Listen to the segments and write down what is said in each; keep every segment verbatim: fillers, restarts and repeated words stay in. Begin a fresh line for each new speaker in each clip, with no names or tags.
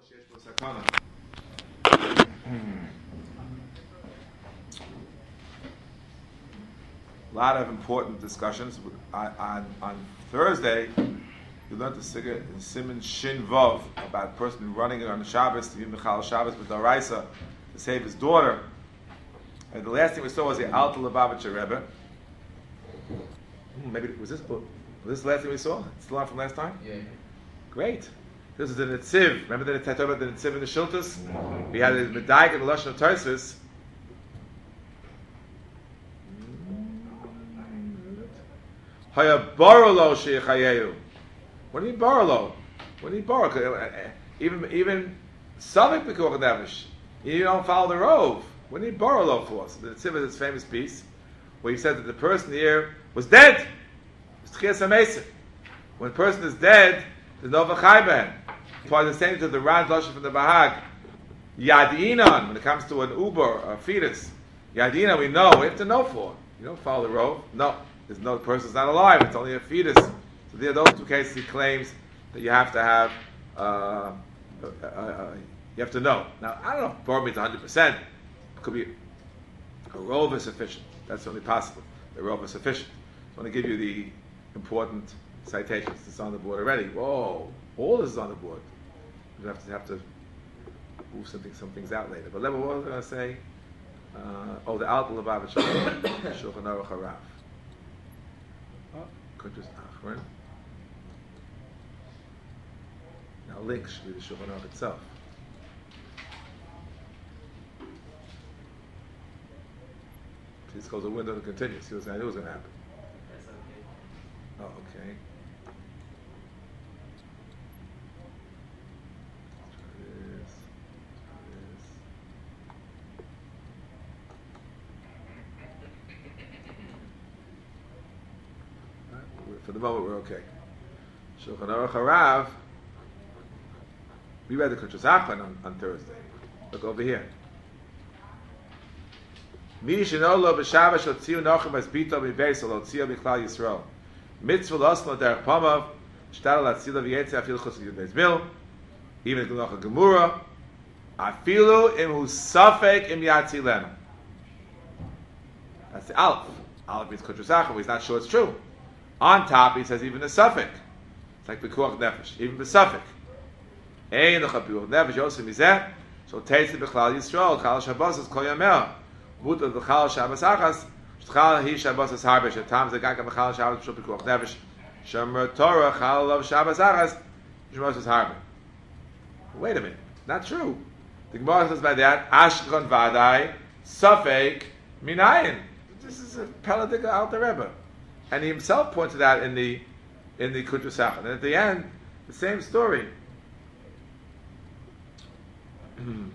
A lot of important discussions. On, on, on Thursday, we learned the Sigurd in Siman Shin Vov about a person running on the Shabbos to be Michal Shabbos with Daraisa to save his daughter. And the last thing we saw was the Alta Lubavitcher Rebbe. Hmm, maybe was this was this the last thing we saw? It's still on from last time?
Yeah.
Great. This is the Netziv. Remember the Netziv about the Netziv in the Shiltus? We had the Medaik and the Lashon of Tosfos. Haya Barolo Sheikhayehu. What do you mean Barolo? What do you borrow? Even even Savik B'Kuach Nevish. You don't follow the Rove. What do you Barolo for? So the Netziv is this famous piece where he said that the person here was dead. It's Tchias HaMesim. When a person is dead, there's no V'chai Ben. That's why the same to the Ran Lashon from the Bahag. Yadinan, when it comes to an Uber, a fetus. Yadinan, we know. We have to know for. You don't follow the Rove. No. There's no, the person's not alive. It's only a fetus. So there are those two cases he claims that you have to have, uh, uh, uh, uh, you have to know. Now, I don't know if Bar means one hundred percent. It could be a Rove is sufficient. That's certainly possible. The Rove is sufficient. I want to give you the important citations. It's on the board already. Whoa, all this is on the board. You have to have to move something, some things out later. But what was I going to say? Uh, oh, the Alta Lubavitcher Shulchan Aruch Harav. Oh, Kuntres Achron. Now, link should be the Shulchan Aruch itself. Please close the window to continue. See what I knew was going to happen.
That's okay.
Oh, okay. For the moment, we're okay. Shulchan Aruch Harav. We read the Kuntres Achron on, on Thursday. Look over here. Mi shenolo b'Shabbos l'tziu nochem as bito mibeis l'tziu b'Klal Yisrael. Mitzvah l'oslo derech pomav shtara l'tzila v'yetzeh afil chus v'yudbeis mil. Even if l'nocha gemura afilu im hu safek im yatzilenu. That's the Aleph. Aleph means Kuntres Achron. He's not sure it's true. On top, he says even a suffix. It's like B'Kuach Nefesh. Even the suffix. Ein l'chapuach nefesh yosem mizeh. So teitzi b'Klal Yisrael. Chal Shabbos is kol yameh. Mutar b'Chal Shabbos achas. Sh'chal hi Shabbos is harbe. Shetam zegaka b'Chal Shabbos b'Shul B'Kuach Nefesh. Shemer Torah chal of Shabbos achas. Shabbos is harbe. Wait a minute. Not true. The Gemara says by that Ashkon Vadai Safek Minayin. This is a Peladik Alter Rebbe. And he himself pointed out in the in the Kuntres Achron. And at the end, the same story. Mm-hmm.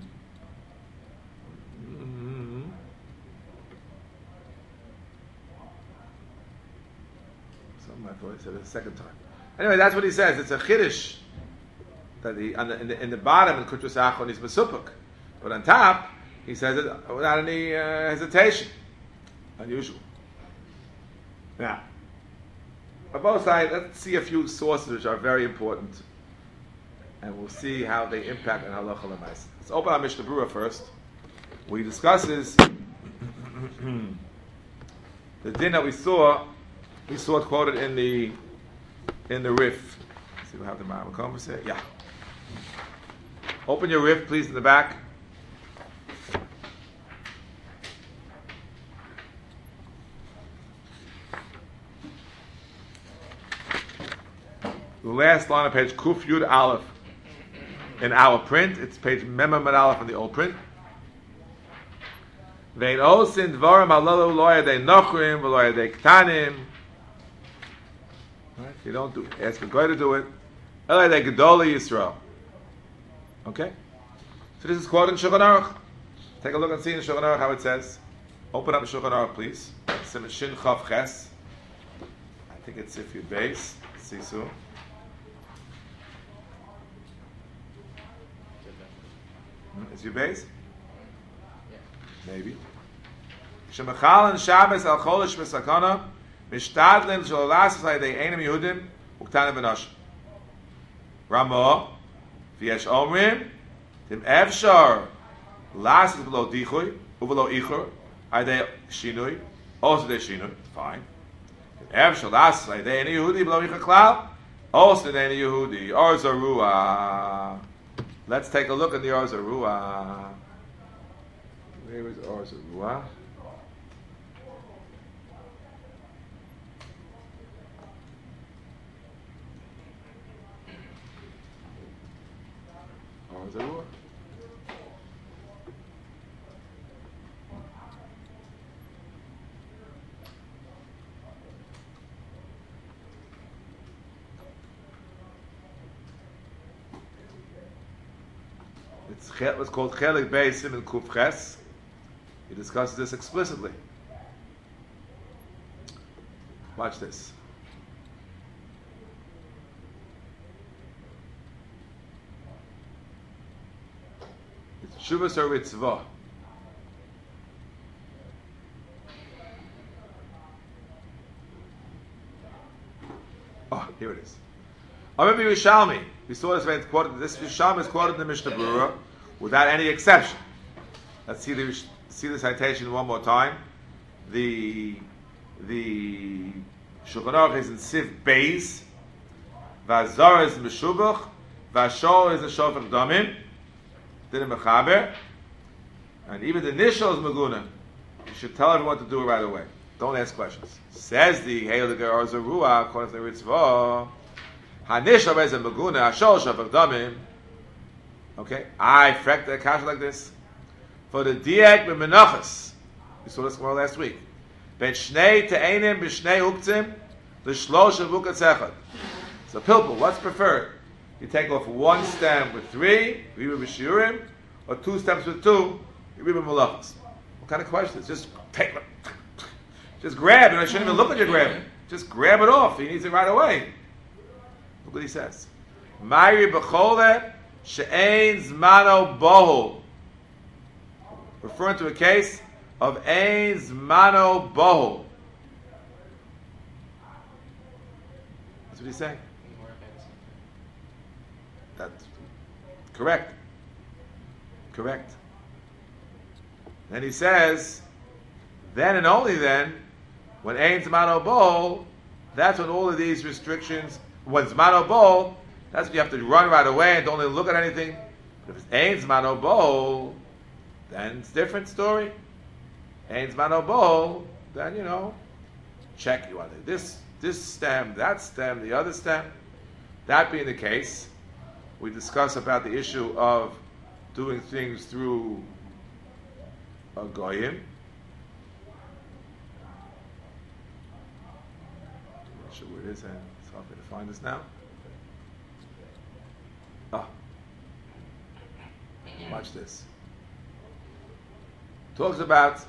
Something I thought he said it a second time. Anyway, that's what he says. It's a chiddush that he on the, in the in the bottom in Kuntres Achron he's mesupuk, but on top he says it without any uh, hesitation. Unusual. Now, on both sides, let's see a few sources which are very important, and we'll see how they impact on halacha l'maaseh. Let's open our Mishnah Berurah first, where he discusses the din that we saw. We saw it quoted in the in the Rif. Let's see if we have the Ma'amah Converse here. Yeah. Open your Rif, please, in the back. The last line of page Kuf Yud Aleph in our print. It's page Mem Amud Aleph in the old print. Vein osin dvarim halalu lo yadei nochrim v'lo yadei ktanim. If you don't do, ask a guy to do it. Ela yadei gedolei Yisrael. Okay. So this is quoted in Shulchan Aruch. Take a look and see in Shulchan Aruch how it says. Open up Shulchan Aruch, please. Siman Shin Chav Ches. I think it's if you base. See soon. Is your base? Yeah. Maybe. Shemachal and Shabbos al Cholish v'Sakana mishtadlin shalolas v'ayidei einem Yehudim uktanim v'nashim. Ramah v'yesh omrim Tim Evshar last is below Dichui, below Ichur, are they Shinui? Also they Shinui, fine. Evshar last is they any Yehudi below Ichur Klal, also they any Yehudi, or Zarua. Let's take a look at the Or Zarua. Where is Or Zarua? Or Zarua. It's what's called Chelik Beisim in Kuf Ches. He discusses this explicitly. Watch this. It's Shuvas or Ritzvah. Oh, here it is. Rabbi Yerushalmi. We saw this when it's quoted. This Yerushalmi is quoted in the Mishnah Berurah without any exception. Let's see the see the citation one more time. The the Shulchan Aruch is in Siv Beis. Vazar is Meshubach. Vashor is a Shofar Damim. Didn't Mechaber. And even the initial is Maguna. You should tell everyone to do it right away. Don't ask questions. Says the Heiliger Or Zarua according to the Ritzvah. Hanishal is a Maguna. Ashol Shofar Damim. Okay, I fracked the kasha like this. For the diak b'menachas, we saw this more last week. Ben shnei te'enim b'shnei uktzim l'shlosh avukat echad. So pilpul, what's preferred? You take off one stem with three, riba b'shiurim, or two stems with two, riba b'malachas. What kind of question is just take it, just grab it. I shouldn't even look at you grabbing. Just grab it off. He needs it right away. Look what he says. Ma'iri b'chole she'ein zmano bohol. Referring to a case of ein zmano bohol. That's what he's saying. That's correct. Correct. Then he says, then and only then, when ein zmano bohol, that's when all of these restrictions, when zmano bohol, that's when you have to run right away and don't even look at anything. But if it's ein zmano bohol, then it's a different story. Ein zmano bohol, then you know, check you on it. This this stem, that stem, the other stem. That being the case, we discuss about the issue of doing things through a goyim. I'm not sure where it is, and it's hard for me to find this now. Ah, watch this. Talks about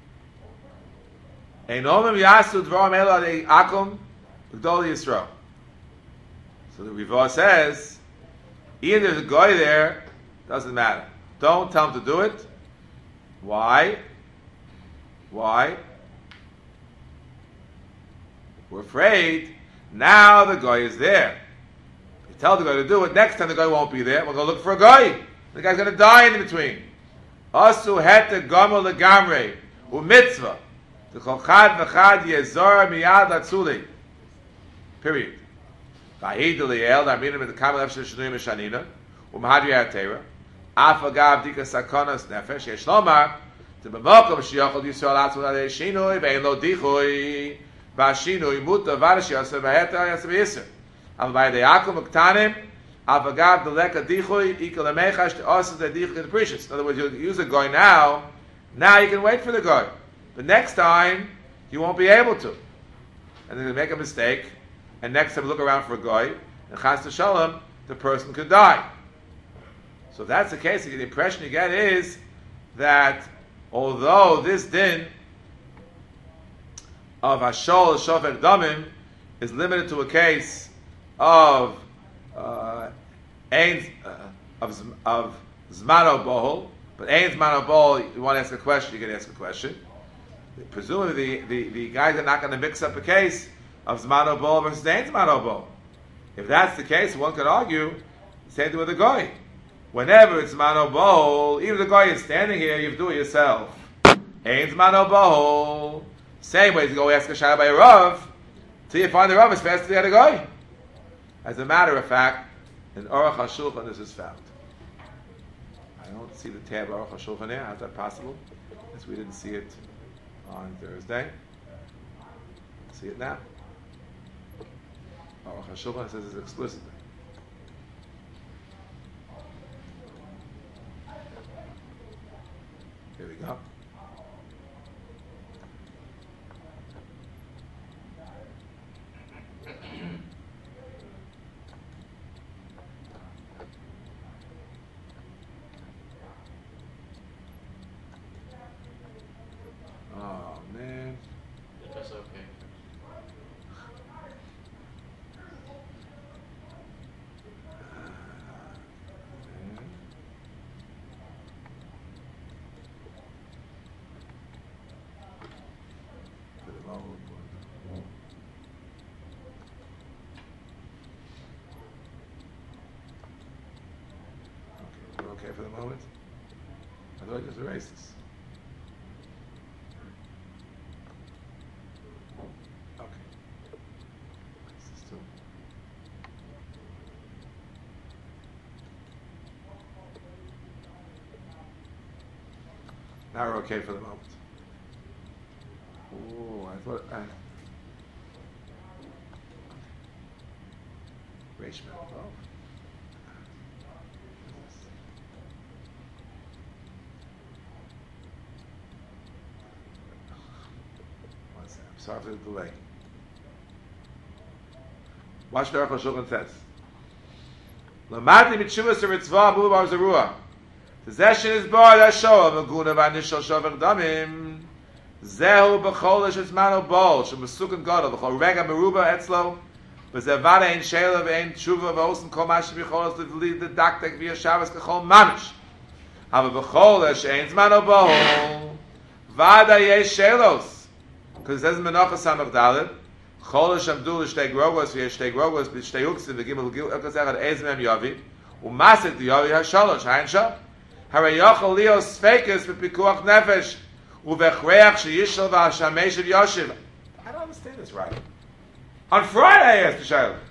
Einomim Yasu Dvarim Elo Adei Akum Gdol Yisrael. So the Rivah says, even if there's a guy there, doesn't matter. Don't tell him to do it. Why? Why? We're afraid now the guy is there. You tell the guy to do it, next time the guy won't be there, we'll go look for a guy. The guy's going to die in between. Asu hete gomel legamrei u mitzvah the kol chad v'chad yezor miyad atzuli. Period. Va'id liel d'aminim et kamel efshel shnuyim mishanina u mahadri atera af agav dika sakonas nefesh yesh lomar to b'mokom sheyachol yisrael atzul adei shinui ve'en lo dichui v'ashinui muta v'adash yaseh v'heta yaseh v'yisr al v'ayidei akum uktanim Avagav the leka dichui equal a mechash to us the dichui the precious. In other words, you use a guy now. Now you can wait for the guy, but next time you won't be able to. And then you make a mistake, and next time look around for a guy, and chas v'shalom the person could die. So if that's the case, the impression you get is that although this din of hashol shofar damim is limited to a case of Uh, ein, uh, of, of Zmano Bohol, but Ein Zmano Bohol, you want to ask a question, you can ask a question. Presumably, the, the, the guys are not going to mix up a case of Zmano Bohol versus Ein Zmano Bohol. If that's the case, one could argue, same thing with the guy. Whenever it's mano bohol, even the guy is standing here, you do it yourself. Ain't mano bohol. Same way to go ask a shayla by a rav, till you find the rav as fast as the other guy. As a matter of fact, in Aruch HaShulchan this is found. I don't see the tab Aruch HaShulchan there. How's that possible? Because we didn't see it on Thursday. See it now. Aruch HaShulchan says it explicitly. Here we go. Oh man.
That's okay.
Okay for the moment? I thought I just erased this. Okay. This is too. Now we're okay for the moment. Oh, I thought I. Rachel. Oh. Sorry for the delay. Watch the Aruch HaShulchan says. Lamati mitshuvas teritzvah b'lu bar zerua. Tezeshin is bar dashoa v'guna v'anishal shover damim. Zehu b'chol eshes mano bol shemesuken gadol v'chol rega meruba etzlo v'zevada ein sheila v'ein tshuva v'osen kol mashi b'chol es l'vli d'daktek v'ya shavas k'chol mamish. Hava b'chol esh ein mano bol vada yesh sheilos. Because it says in Menachos Samach Dalet, Chol Shamdu l'shtei grogos v'yeshtei grogos b'shtei uksim v'gimel l'gil echad ez mem yavi u'maset yavi hashalosh hayin shal harei yochel lios sfeikes v'pikuach nefesh u'vechreach sheyishal v'hashamesh yoshiv. I don't understand this right. On Friday I asked the Shaila.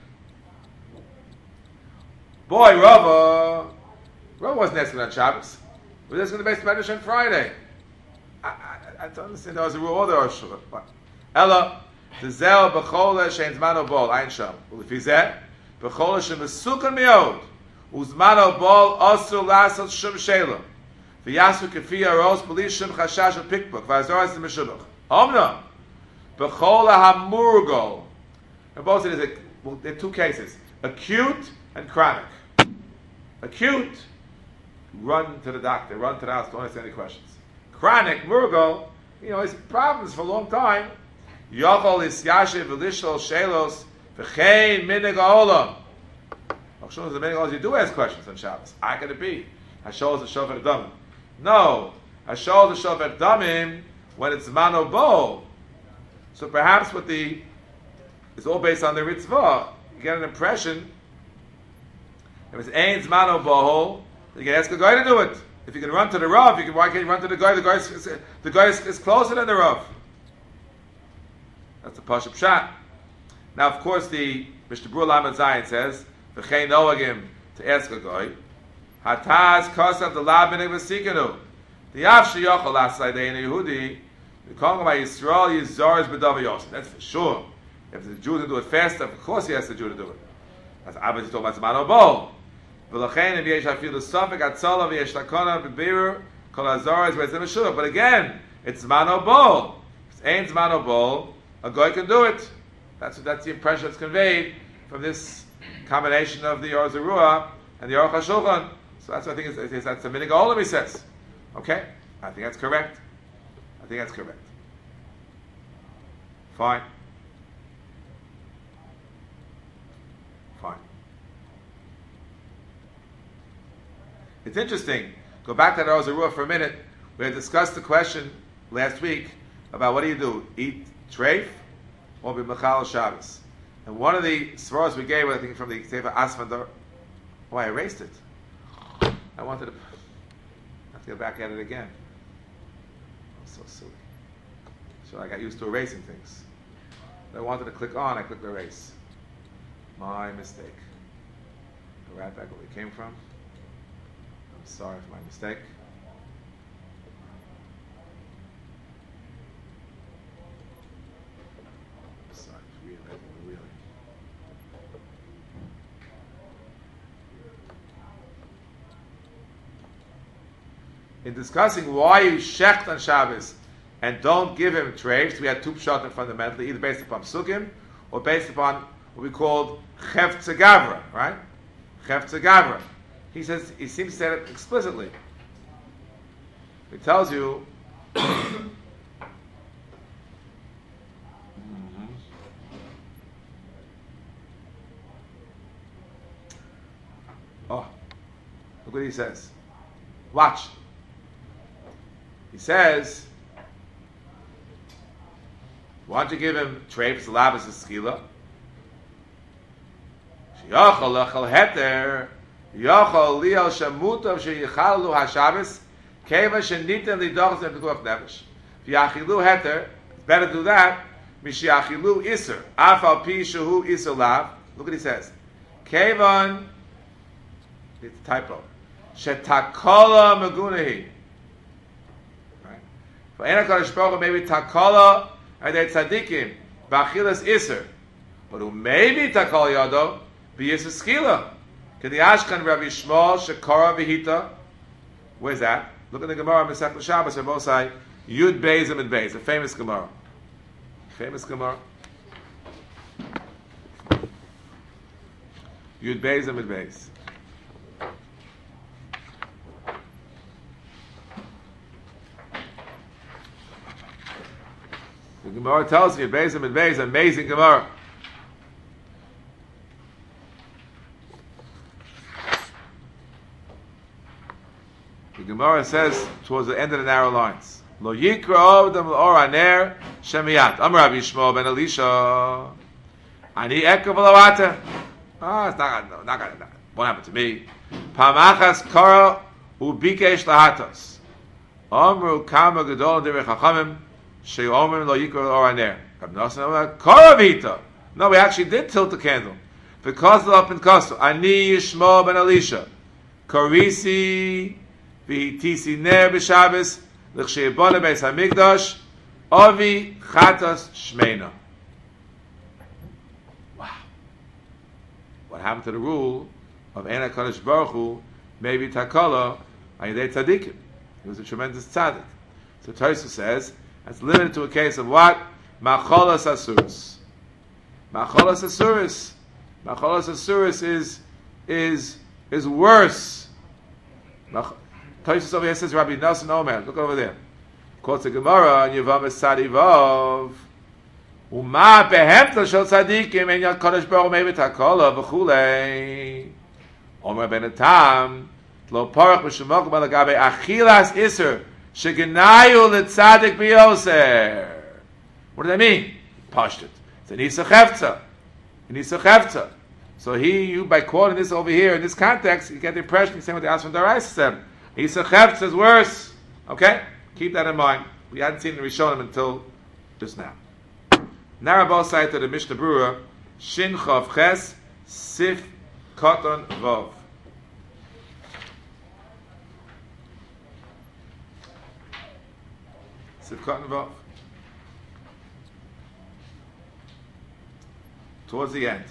Boy, Rava, Rava wasn't asking on Shabbos. We were asking the base Medrash on Friday. I, I, I don't understand. There was a rule order or shul. Ella, the zel b'chol shein zmano bol ein sham. Ulifizeh b'chol shemesukan miod uzmano bol asur lasot shum sheila v'yasu kefi aros b'li shum chashash of pikbuk v'azoras the meshubach. Omna b'chol hamurgol. And both it is a, well, there are two cases: acute and chronic. Acute, run to the doctor, run to the house. Don't ask any questions. Chronic, Murgo, you know, his problems for a long time. Yochol is yashiv v'lishol shelos v'chein minig ha'olam. Hashol is the minig ha'olam. You do ask questions on Shabbos. How can it be? Hashol is a shover damim. No, Hashol is a shover damim when it's mano bo. So perhaps what the it's all based on the ritzvah. You get an impression. If it's ein mano bohol, you can ask the guy to do it. If you can run to the Rav, you can, why can't you run to the guy? The guy is, the guy is, is closer than the Rav. That's the Pashup Pshat. Now, of course, the Mister Brul Ahmed Zayin says, "V'chein noagim," to ask a guy, "Hataz kosav the labinig v'sikanu." The Av sheyochol asaydein Yehudi, the Kongam Yisrael Yizar's b'davayos. That's for sure. If the Jew to do it faster, of course he has the Jew to do it. That's Abba talking about Zman Obol. But again, it's mano bol. If it ain't mano bol, a guy can do it. That's that's the impression that's conveyed from this combination of the Or Zarua and the Aruch HaShulchan. So that's what I think is, is that's the minig olam he says. Okay, I think that's correct. I think that's correct. Fine. Fine. It's interesting. Go back to the Or Zarua for a minute. We had discussed the question last week about what do you do? Eat treif or be mechal Shabbos? And one of the svaros we gave, I think from the Sefer Asfandar, oh, I erased it. I wanted to have to go back at it again. I'm so silly. So I got used to erasing things. I wanted to click on, I clicked erase. My mistake. Go right back where we came from. I'm sorry for my mistake. I'm sorry, really, really. In discussing why you shecht on Shabbos and don't give him treifs, we had two pshatim fundamentally, either based upon psukim or based upon what we called cheftzah gavra, right? Cheftzah gavra. He says, he seems to say it explicitly. He tells you, mm-hmm. Oh, look what he says. Watch. He says, why don't you give him treifs, labas, and skila? Yochel lechel heter, yochel liel shemutav sheyichalu hashabbos, keva shenitem lidochas and pekuach nefesh. V'yachilu heter, it's better to do that. Mishiachilu iser, afal pi shehu iser lav. Look what he says. Kevan, it's a typo. Shetakola megunahi. Right. For ena kodesh baruch hu maybe takola adei tzadikim b'achilas iser, but who maybe takola yodo. B'yis skila. Can the Ashkan Rabbi Shmuel Shekara V'hita? Where's that? Look at the Gemara in Masechet Shabbos. They both say Yud Beis and Beis. A famous Gemara. Famous Gemara. Yud Beis and Beis. The Gemara tells you Beis and Beis. Amazing Gemara. The Gemara says towards the end of the narrow lines, Lo yikra avdam l'or haner shemiyat. Amar Rabbi Yishmael ben Elisha, ani ekav l'avata. Ah, it's not gonna, not gonna, won't happen to me. Pamachas kara ubikesh lahatos. Amru kama gadol derech hachamim sheyomer lo yikra l'or haner. Rabbi Nosson Amar kara v'hita. No, we actually did tilt the candle because of up in Kosto. Ani Yishmael ben Elisha, karisi. V'tisi ner b'Shabbos l'chsheyibona beis hamikdash avi chatas shmeina. Wow! What happened to the rule of Ena Kadosh Baruch Hu maybe takala ayidei tzadikim? He was a tremendous tzaddik. So Tosfos says that's limited to a case of what macholas asuris. Macholas asuris. Macholas asuris is is is worse. Mach- Tosfos over here says Rabbi Nosson Omer. Look over there. Quotes the Gemara in Yevamos Tzadivav. Uma behemta shel tzadikim en Kadosh Baruch Hu mei v'takola v'chulei. Omer ben Etam lo parach b'shemokum alagabe achilas iser shegenayu letzadik biyoser. What does that mean? Pashut. It's an isa chefza. An isa chefza. So he, you by quoting this over here in this context, you get the impression he's saying what the Asman Daraisa said. Isa Chefetz is worse. Okay? Keep that in mind. We hadn't seen the Rishonim until just now. Narabah side to the Mishnah Berurah, Shin Chav Ches, Sif Koton Vov. Sif Koton Vov. Towards the end.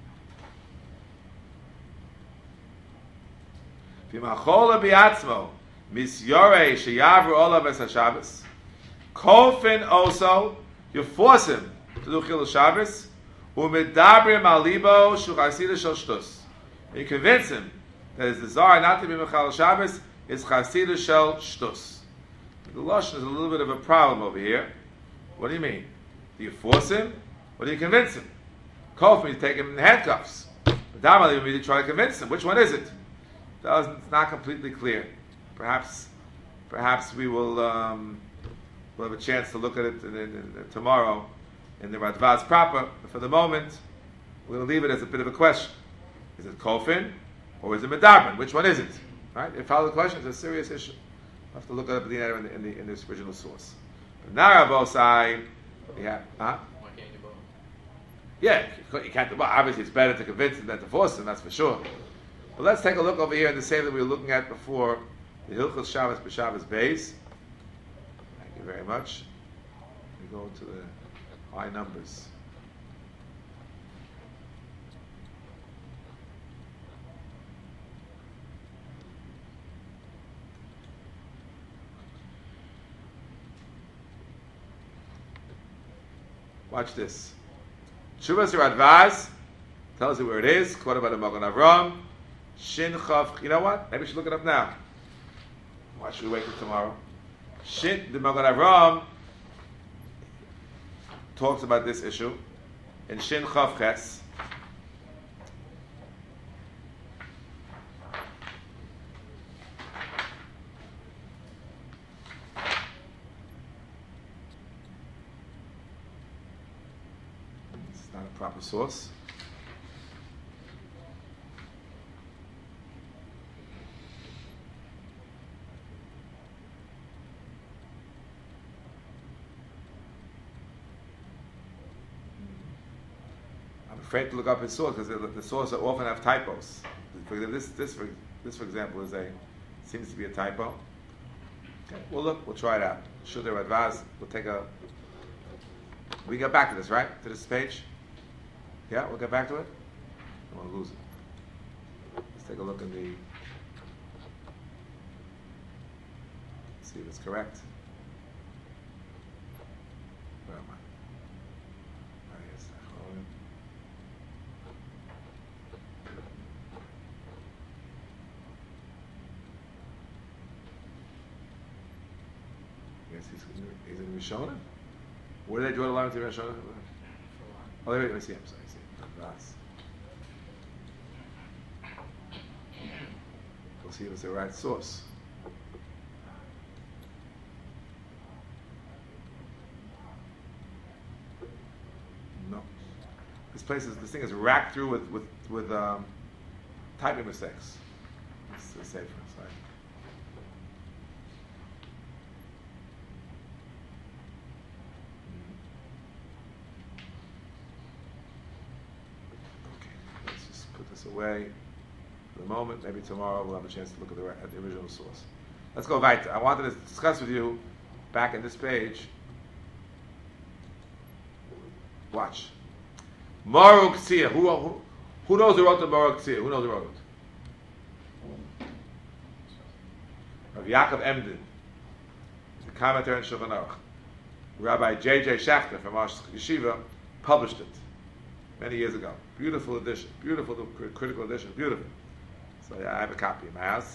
V'machola bi'atzmo misyorei sheyavru olav es haShabbos. Kofin also, you force him to do chilul Shabbos. U'medabrim al libo shuchasida shel shtus. You convince him that his desire not to be mechal Shabbos is chasida shel shtus. The lashon is a little bit of a problem over here. What do you mean? Do you force him or do you convince him? Kofin, you take him in handcuffs. But Damal, you need to try to convince him. Which one is it? Doesn't, it's not completely clear. Perhaps, perhaps we will um, we'll have a chance to look at it in, in, in, tomorrow in the Radvaz proper. But for the moment, we're going to leave it as a bit of a question: is it Kofin or is it Medarben? Which one is it? Right? If you follow the question, it's a serious issue. You have to look at the in the in, the, in this original source. But now both side, yeah, huh?
Why can't you do both?
Yeah, you can't do both. Obviously, it's better to convince him than to force him. That's for sure. But let's take a look over here in the same that we were looking at before, the Hilchos Shabbos B'Shabbos Beis. Thank you very much. We go to the high numbers. Watch this. Shuvas Radvaz tells you where it is. Quoted by the Magen Avram. Shin Chav. You know what? Maybe we should look it up now. Why should we wait till tomorrow? Shin. The Magen Avram talks about this issue in Shin Chav Ches. Proper source. I'm afraid to look up his source because the, the sources often have typos. This, this, for, this, for example, is a seems to be a typo. Okay, we'll look. We'll try it out. Should there advise? We'll take a. We get back to this, right? To this page. Yeah, we'll get back to it. I don't want to lose it. Let's take a look in the. See if it's correct. Where am I? Oh, yes. Yes, he's, he's in Rishonim. Where did they draw the line to Rishonim? Oh, wait, wait, let me see. I'm sorry. I see. We'll see if it's the right source. No. This place is this thing is racked through with with with um, typing mistakes. Let's, let's say for a second. Away for the moment. Maybe tomorrow we'll have a chance to look at the, at the original source. Let's go weiter. I wanted to discuss with you back in this page. Watch. Moruk Tzia. Who, who, who knows who wrote the Moruk Tzia? Who knows who wrote it? Rav Yaakov Emden. He's a commentator in Shulchan Aruch. Rabbi J J Schachter from our yeshiva published it many years ago. Beautiful edition. Beautiful critical edition. Beautiful. So yeah, I have a copy in my house.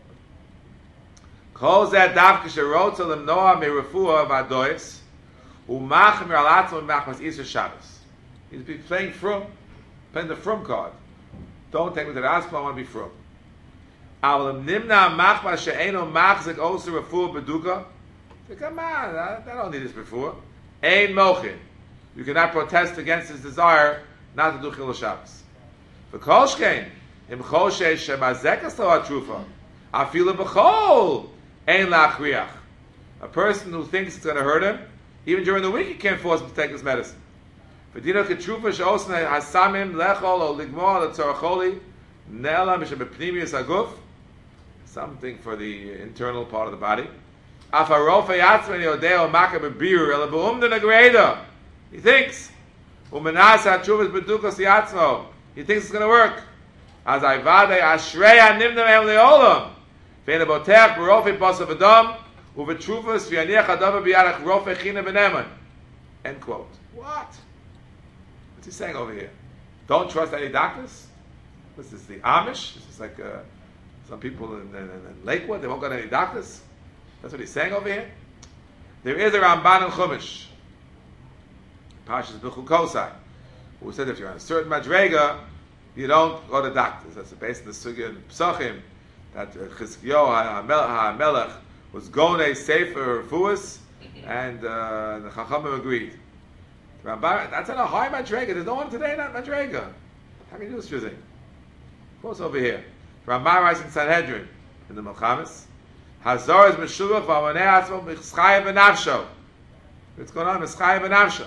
Kol zeh davka sherotza lemnoa merefua v'adois u'machmir al atzmo machmas Isur Shabbos. He's been playing frum, playing the frum card. Don't take me to the asma. I want to be frum. Aval nimna machmas she'eno machzik osu refua beduka. Come on, I, I don't need this before. Ein mochin. You cannot protest against his desire not to do Chilul Shabbos. V'kol shkein im choshe shemazekas lo hatrufa afilu b'chol ein la'achriach. A person who thinks it's going to hurt him, even during the week, he can't force him to take this medicine. V'dino ketrufa she'osna hasamim lechol o ligmor l'tzoracholi ne'ela mishem b'pnimius haguf. Something for the internal part of the body. Afarofa yatzmen yodeo maka b'bir ela b'umden agreda. He thinks. He thinks it's going to work. As I vade ashrei animnem em leolam. Ve'en abotech b'rofe basa v'dam u'v'trufas v'yaniach adava b'yarach rofe china v'neman. End quote. What? What's he saying over here? Don't trust any doctors? This is the Amish? This is like uh, some people in, in, in Lakewood, they won't go to any doctors? That's what he's saying over here? There is a Ramban in Chumash. Pashas B'chul Kosai, who said if you're on a certain madrega, you don't go to doctors. That's based on the sugya in Psachim that Chizkiyahu HaMelech was gonei sefer refuas, and uh, the Chachamim agreed. That's on a high madrega. There's no one today in that madrega. How can you do this thing? Quotes over here. Ramban writes in Sanhedrin, in the Melchamis. Hazor is Meshuvach v'amanei atzmo b'chschaya b'nafsho. What's going on? B'chschaya b'nafsho.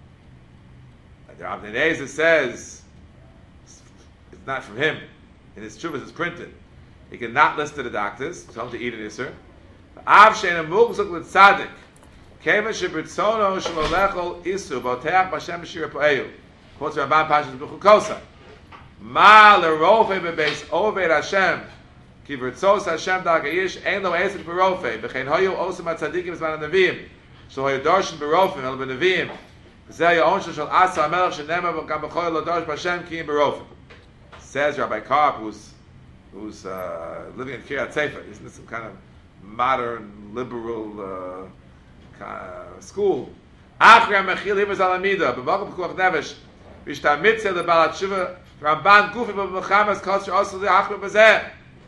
And the Rav Nenezer says it's not from him. In his Chuvas it's printed. He cannot listen to the doctors. Tell him to eat an Isser. Av she'ena mugzuk l'tzadik. Kevin shebritzono sh'molechol isu b'oteach b'Hashem b'shir pa'eyu. Quotes Ramban Pashas B'chukosa. Kosa. Ma l'rofe b'beis oved Hashem. Ki v'ritzos Hashem da'gayish ein lo esek b'rofe. V'chein hoyu osem ha-tzadikim zman ha-neviim. So hoyu dorshin b'rofim el b'neviim. V'zeh yo'on shel asa ha-melech shenemar v'gam b'choy lo dorsh b'Hashem ki im b'rofim. Says Rabbi Karp, who's who's uh, living in Kiryat Sefer. Isn't this some kind of modern, liberal uh, kind of school? Achra mechil hivas alamida, b'vakum p'kuach nevesh, v'ishta mitzeh le'balat shiva, Ramban gufi b'mechamas kosher also le'achra b'zeh.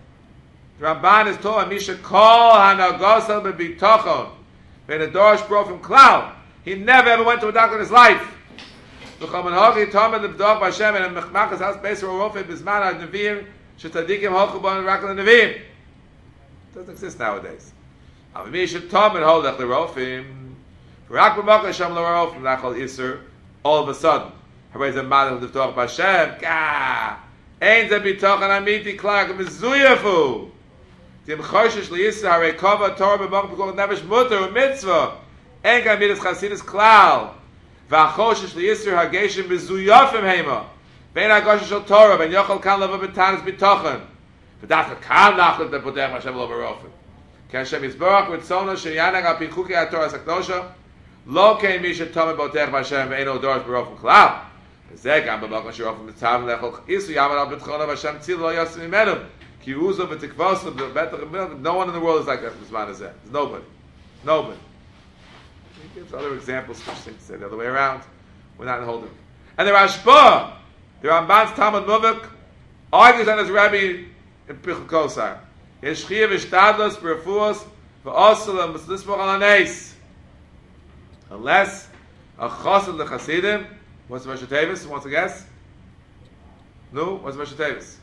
Ramban is told, Misha kol hanagosel b'bitochon, v'nedorish bro from Klal. He never ever went to a doctor in his life. V'chomen hogi tomid l'b'doch b'Hashem, and mechmachas has beser orofei b'zman ha'nevim, shetadikim hochu b'on rakal ha'nevim. Doesn't exist nowadays. Misha tomid holech l'rofim, v'rak b'mokah Hashem l'rofim, l'achal iser, all of a sudden, Harayz a madel l'b'doch b'Hashem, gah, ein ze b'tochon amiti klak, mizuyafu. Tim choshesh liyiser harei kova Torah b'mokah b'kol nevesh mutter u'mitzvah, ein gam midas chasidus klal. V'achoshesh liyiser hageshim b'zuyafim heima. Vein hagoshesh shel Torah, ben yochel kan leva b'tanis b'tochon. V'dafka kan nachlet b'podech Hashem lo b'rofim. Ki Hashem yizborach v'tzono sheyanag al pi chukei ha-Torah sakdosha, lo kein mi shetomid b'podech Hashem ve'eno dorish b'rofim klal. V'zeh gam b'mokah sherofim b'tzav lechol isu yamad al b'tchono v'Hashem tzil lo yosim imenum. Ki uzo v'tikvosu v'betach. No one in the world is like that. There's nobody. Nobody. He gives other examples which seem to say the other way around. We're not holding. And the Rashba, the Ramban's Talmud Muvik, argues on his Rebbe in Pichul Kosar. Yesh chiyav ishtadlos b'refuos v'osalam v'slismoch al haneis. Unless a chosed l'chasidim, what's the Rosh Hashanah? Who wants to guess? No? What's the Rosh Hashanah?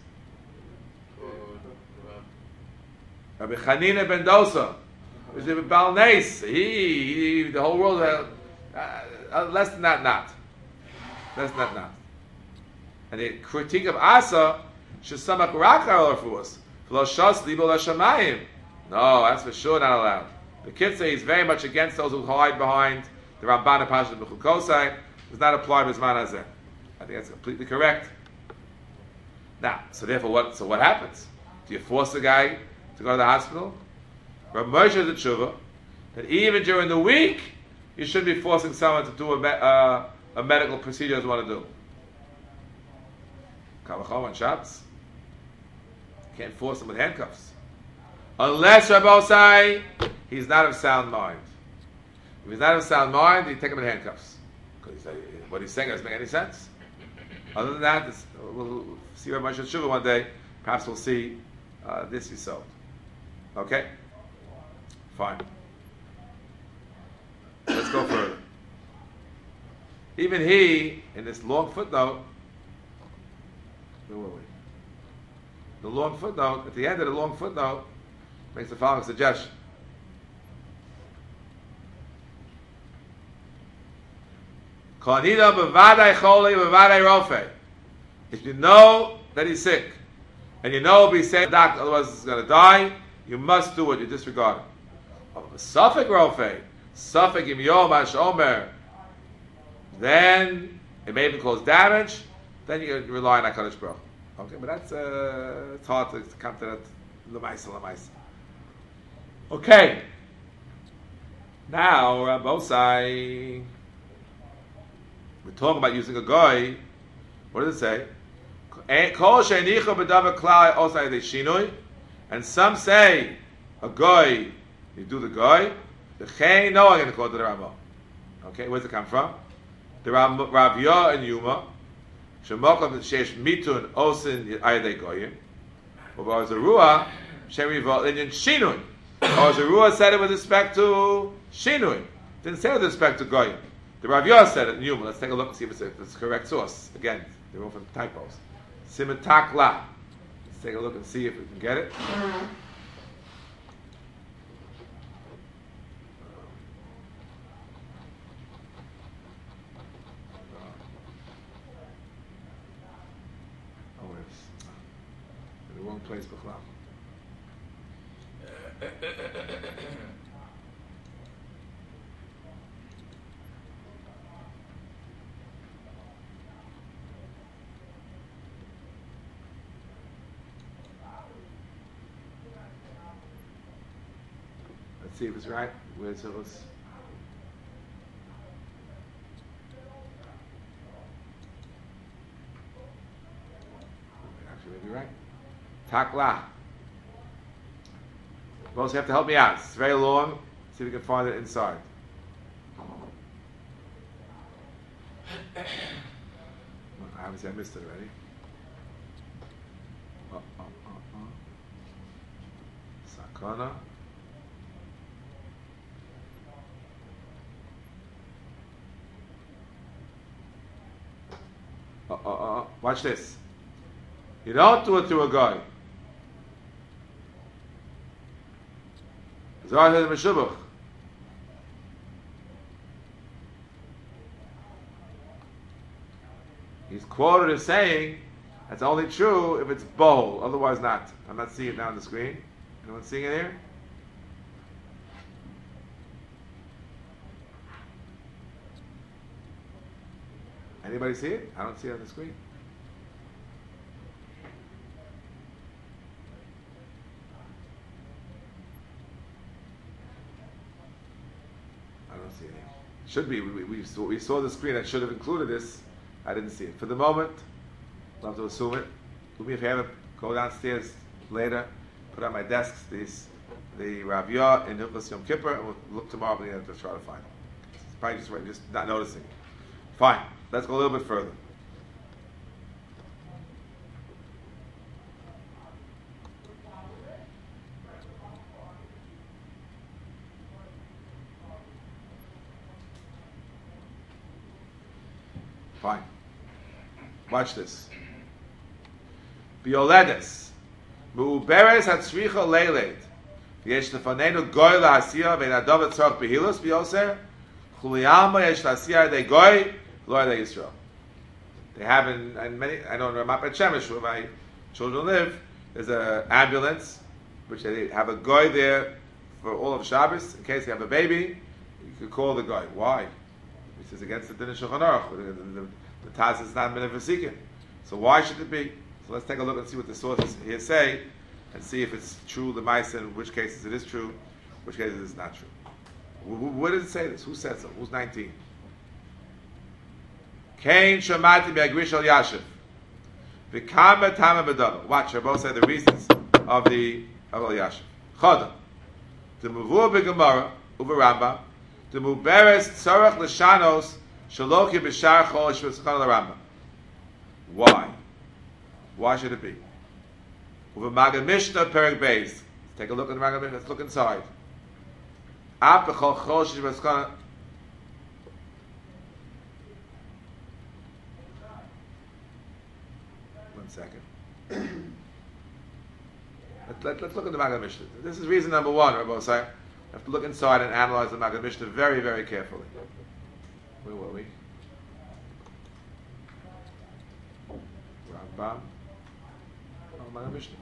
Rabbi Chanina ben Dosa. Is it Baal Nes? He, he, the whole world, uh, uh, less than that, not. Less than that, not. And the critique of Asa, Shesamach Rakar Orfuas, Flo Shas Libo Lashamayim. No, that's for sure not allowed. The kids say he's very much against those who hide behind the Ramban Pasha B'chul Kosai. Does not apply to Zman Hazeh. I think that's completely correct. Now, so therefore, what? So what happens? Do you force a guy to go to the hospital? Rav Moshe is a tshuva that even during the week you shouldn't be forcing someone to do a, me- uh, a medical procedure as you want to do. Kavachom on Shabbos. Can't force him with handcuffs. Unless Rabbi say he's not of sound mind. If he's not of sound mind, you take him in handcuffs. Because what he's saying doesn't make any sense. Other than that, this, we'll see Rabbi Moshe tshuva one day. Perhaps we'll see uh, this is so. Okay? Fine. Let's go further. Even he, in this long footnote, where were we? The long footnote, at the end of the long footnote, makes the following suggestion. If you know that he's sick, and you know he'll be saying, doctor, otherwise he's going to die, you must do it, you disregard it. Suffolk Rofe, Suffolk Im Yom Ash Omer, then it may even cause damage, then you rely on HaKadosh Baruch Hu. Okay, but that's uh, it's hard to come to that L'maisa L'maisa. Okay. Now, Rabbosai, we're talking about using a goy. What does it say? And some say a goy, you do the goy, the chay, no, I'm going to call it the Rambam. Okay, where's it come from? The Rav Yah and Yuma, Shemokam Shesh Mitun Osin Ayadei Goyim, or Zarua, Shemivot Linyan Shinui. Or Zarua said it with respect to Shinui. Didn't say it with respect to Goyim. The Rav Yah said it in Yuma. Let's take a look and see if it's, if it's the correct source. Again, they're all from typos. Simatak La. Let's take a look and see if we can get it. place b'chlal. Let's see if it's right. Where's it? Actually, maybe right. Takla. Both have to help me out. It's very long. See if we can find it inside. Obviously, I missed it already. Uh, uh, uh, uh. Sakana. Uh, uh, uh. Watch this. You don't do it to a guy. Zahir Meshubuch. He's quoted as saying that's only true if it's bowl, otherwise not. I'm not seeing it now on the screen. Anyone seeing it here? Anybody see it? I don't see it on the screen. I don't see it. Should be. We, we, saw, we saw the screen that should have included this. I didn't see it. For the moment, I'll have to assume it. Do me a favor, go downstairs later, put on my desks these, the Rav Yah and Hilchos Yom Kippur, and we'll look tomorrow to try to find it. It's probably just right, just not noticing. Fine. Let's go a little bit further. Fine. Watch this. Bioledes. Mu'uberes hatzricha leiled. Yesh lefanenu goy la'asiyah ve'en adov etzorach behilus b'yoser. Chuliyama yesh la'asiyah de goy Lord of Israel. They have in, in many, I know in Ramat Bet Shemesh, where my children live, there's an ambulance, which they have a guy there for all of Shabbos. In case you have a baby, you could call the guy. Why? This is against the Din of Shulchan Aruch. The, the, the, the Taz is not Minavasikin. So why should it be? So let's take a look and see what the sources here say, and see if it's true, the Maisa, in which cases it is true, which cases it's not true. Where does it say this? Who said so? Who's nineteen? Kain Shamati Be'agrish al Yashiv. V'kama Tama B'dava. Watch, I both say the reasons of the of al Yashiv. Chodam. The Muvur B'Gemara, Uva Rambam. The Muberes Tzorach L'Shanos Shaloki B'Shar Chol Shv'Tzchon L'Rambam. Why? Why should it be? Uva Maggid Mishnah Perek Beis. Let's take a look at the Maggid Mishnah. Let's look inside. Ap B'Chol Chol Shv'Tzchon. Second. let, let, let's look at the Maggid Mishnah. This is reason number one, Rabbi Osai. We have to look inside and analyze the Maggid Mishnah very, very carefully. Where were we? Rambam. Oh, Maggid Mishnah.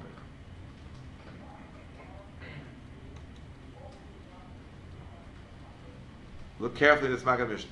Look carefully at this Maggid Mishnah.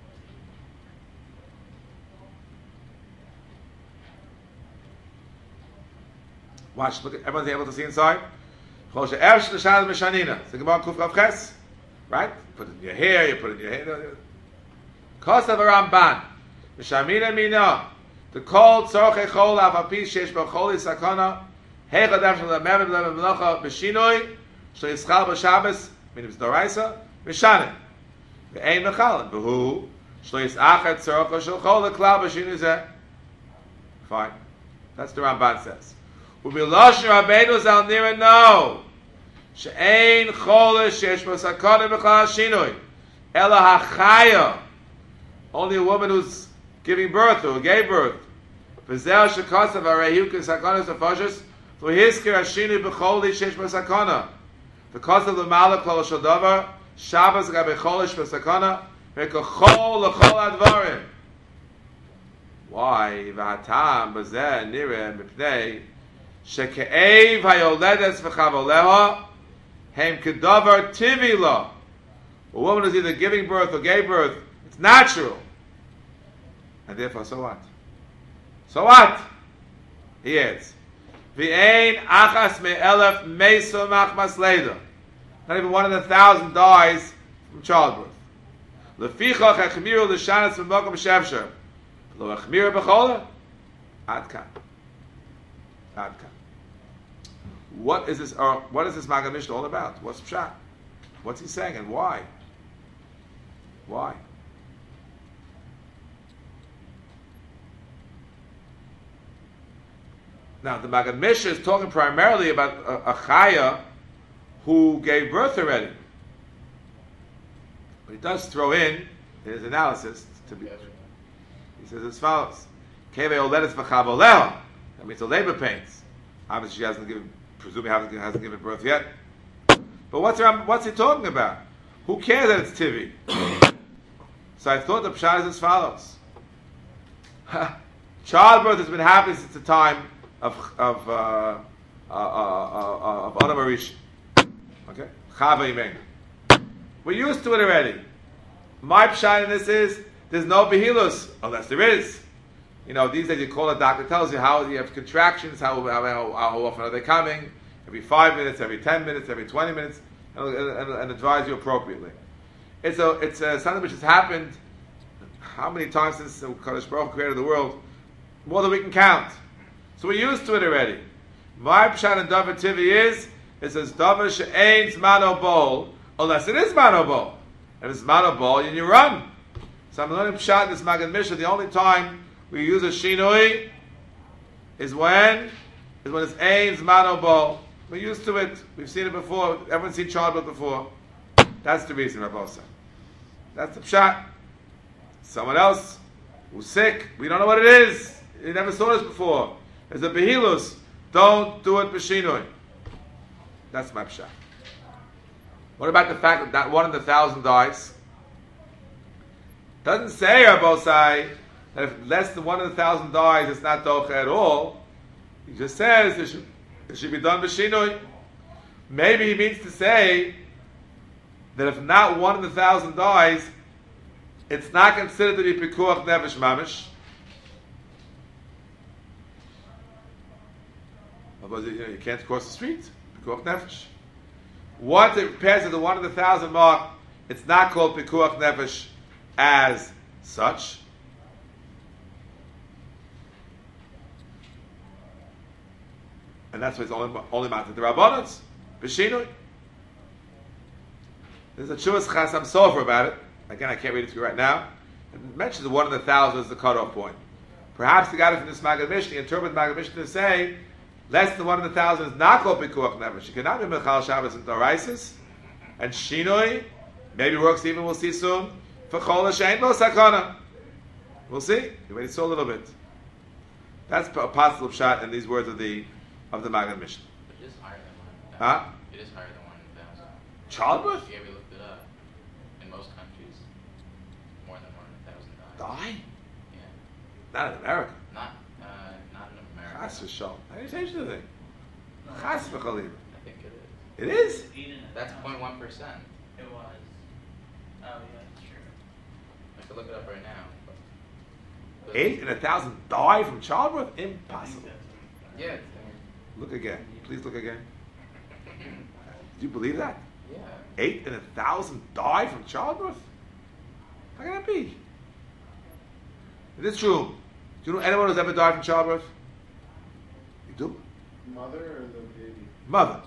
Watch, look at, everyone's able to see inside? It's the Gemara Kuf Rav Ches. Right? Put it in your hair, you put it in your hair. Kosav Ramban. Mishamina Mina. The cold Tzorchei Chol Avapi Sheish B'Choli Sakana. Heicha Dav Shel Memed Lev Melacha B'Shinoi. Shlo Yischal B'Shabbos. Minim Zdoraisa. Mishanim. Ve'ein Mechalim. V'hu. Shlo Yisachet Tzorchei Shel Chol L'Klal B'Shinoi Zeh. Fine. That's the Ramban says. U'biloshin Rabbeinu Zal Nira no. She'ein Cholish Sheish B'Sakana B'Klal Shinoi. Ela HaChaya. Only a woman who's giving birth or gave birth. V'zeh shekosav arehu k'sakonas afoshes v'hiskir hashinu b'choli sheish b'sakona v'kosav l'malak kol shel davar Shabbos gabe cholish b'sakona v'kochol l'chol advarim. Why? V'hatam b'zeh nireh mipnei Sheke'ev hayoledes v'chavoleha hem kedavar tivila. A woman is either giving birth or gave birth. It's natural. And therefore, so what? So what? He adds, V'ein achas me'elef meso machmas leida. Not even one in a thousand dies from childbirth. Lefichach echmiru l'shanas v'mokom shevsher. Lo echmiru b'chola. Ad kan. Ad kan. What is this? Uh, what is this Maggid Mishnah all about? What's pshat? What's he saying and why? Why? Now, the Maggid Mishnah is talking primarily about a, a chaya who gave birth already. But he does throw in, in his analysis, to be, he says as follows: Keve oledes v'chavoleha. That means the labor pains. Obviously, she hasn't given, presumably hasn't, hasn't given birth yet. But what's what's he talking about? Who cares that it's tivi? So I thought the pshat is as follows: childbirth has been happening since the time of of uh, uh, uh, uh, of Adam Arish. Okay, Chava Yimenu. We're used to it already. My pshat in this is there's no behilus unless there is. You know, these days you call a doctor, tells you how you have contractions, how how, how, how often are they coming? Every five minutes, every ten minutes, every twenty minutes, and, and, and advise you appropriately. It's a it's a, something which has happened. How many times since Kadosh Baruch Hu created the world? More than we can count. So we're used to it already. My pshat and davar tivi is it says davar she'ein zmano bol unless it is mano bol. If it's mano bol, then you run. So I'm learning pshat in this Maggid Mishnah. The only time we use a shinui is when is when it's ein zmano bol. We're used to it. We've seen it before. Everyone's seen childbirth before. That's the reason, Rabbosa. That's the pshat. Someone else who's sick, we don't know what it is. You never saw this before. There's a behilus. Don't do it b'shinui. That's my pshat. What about the fact that, that one in a thousand dies? Doesn't say, Rabosai, that if less than one in a thousand dies, it's not docha at all. He just says it should, it should be done b'shinui. Maybe he means to say that if not one in a thousand dies, it's not considered to be pikuach nefesh mamish. Otherwise, you know, you can't cross the street. Pikuach nefesh. Once it passes the one in a thousand mark, it's not called pikuach nefesh as such. And that's why it's only only mounted the Rabbanans. B'shinui. There's a Chuvas Chasam Sofer about it. Again, I can't read it to you right now. It mentions the one in a thousand as the cutoff point. Perhaps the guy from this Maggid Mishnah interpret Maggid Mishnah to say less than one in a thousand is not called Pikuach Nefesh. You cannot be Mechal Shabbos and Doraisis. And Shinoi maybe works even, we'll see soon, for Chol Hashem Bo Sakana. We'll see. You already saw a little bit. That's a possible shot in these words of the of the Maggid Mishnah.
It is higher than one.
Huh?
It is higher than one in a thousand.
Childbirth?
Yeah, we looked it up. In most countries, more than one in a thousand
Die?
die. Yeah.
Not in America.
Not, uh, not in America.
Chas v'shal. How do you change the thing? Chas v'chalim.
I think it is.
It is?
That's zero point one percent.
It was. Oh, yeah, that's true.
I could look it up right now. But
Eight in a thousand die from childbirth? Impossible.
Yeah. It's,
Look again. Please look again. Do you believe that?
yeah.
Eight in a thousand die from childbirth? How can that be? It is true. Do you know anyone who's ever died from childbirth? You do?
Mother or the baby?
Mother.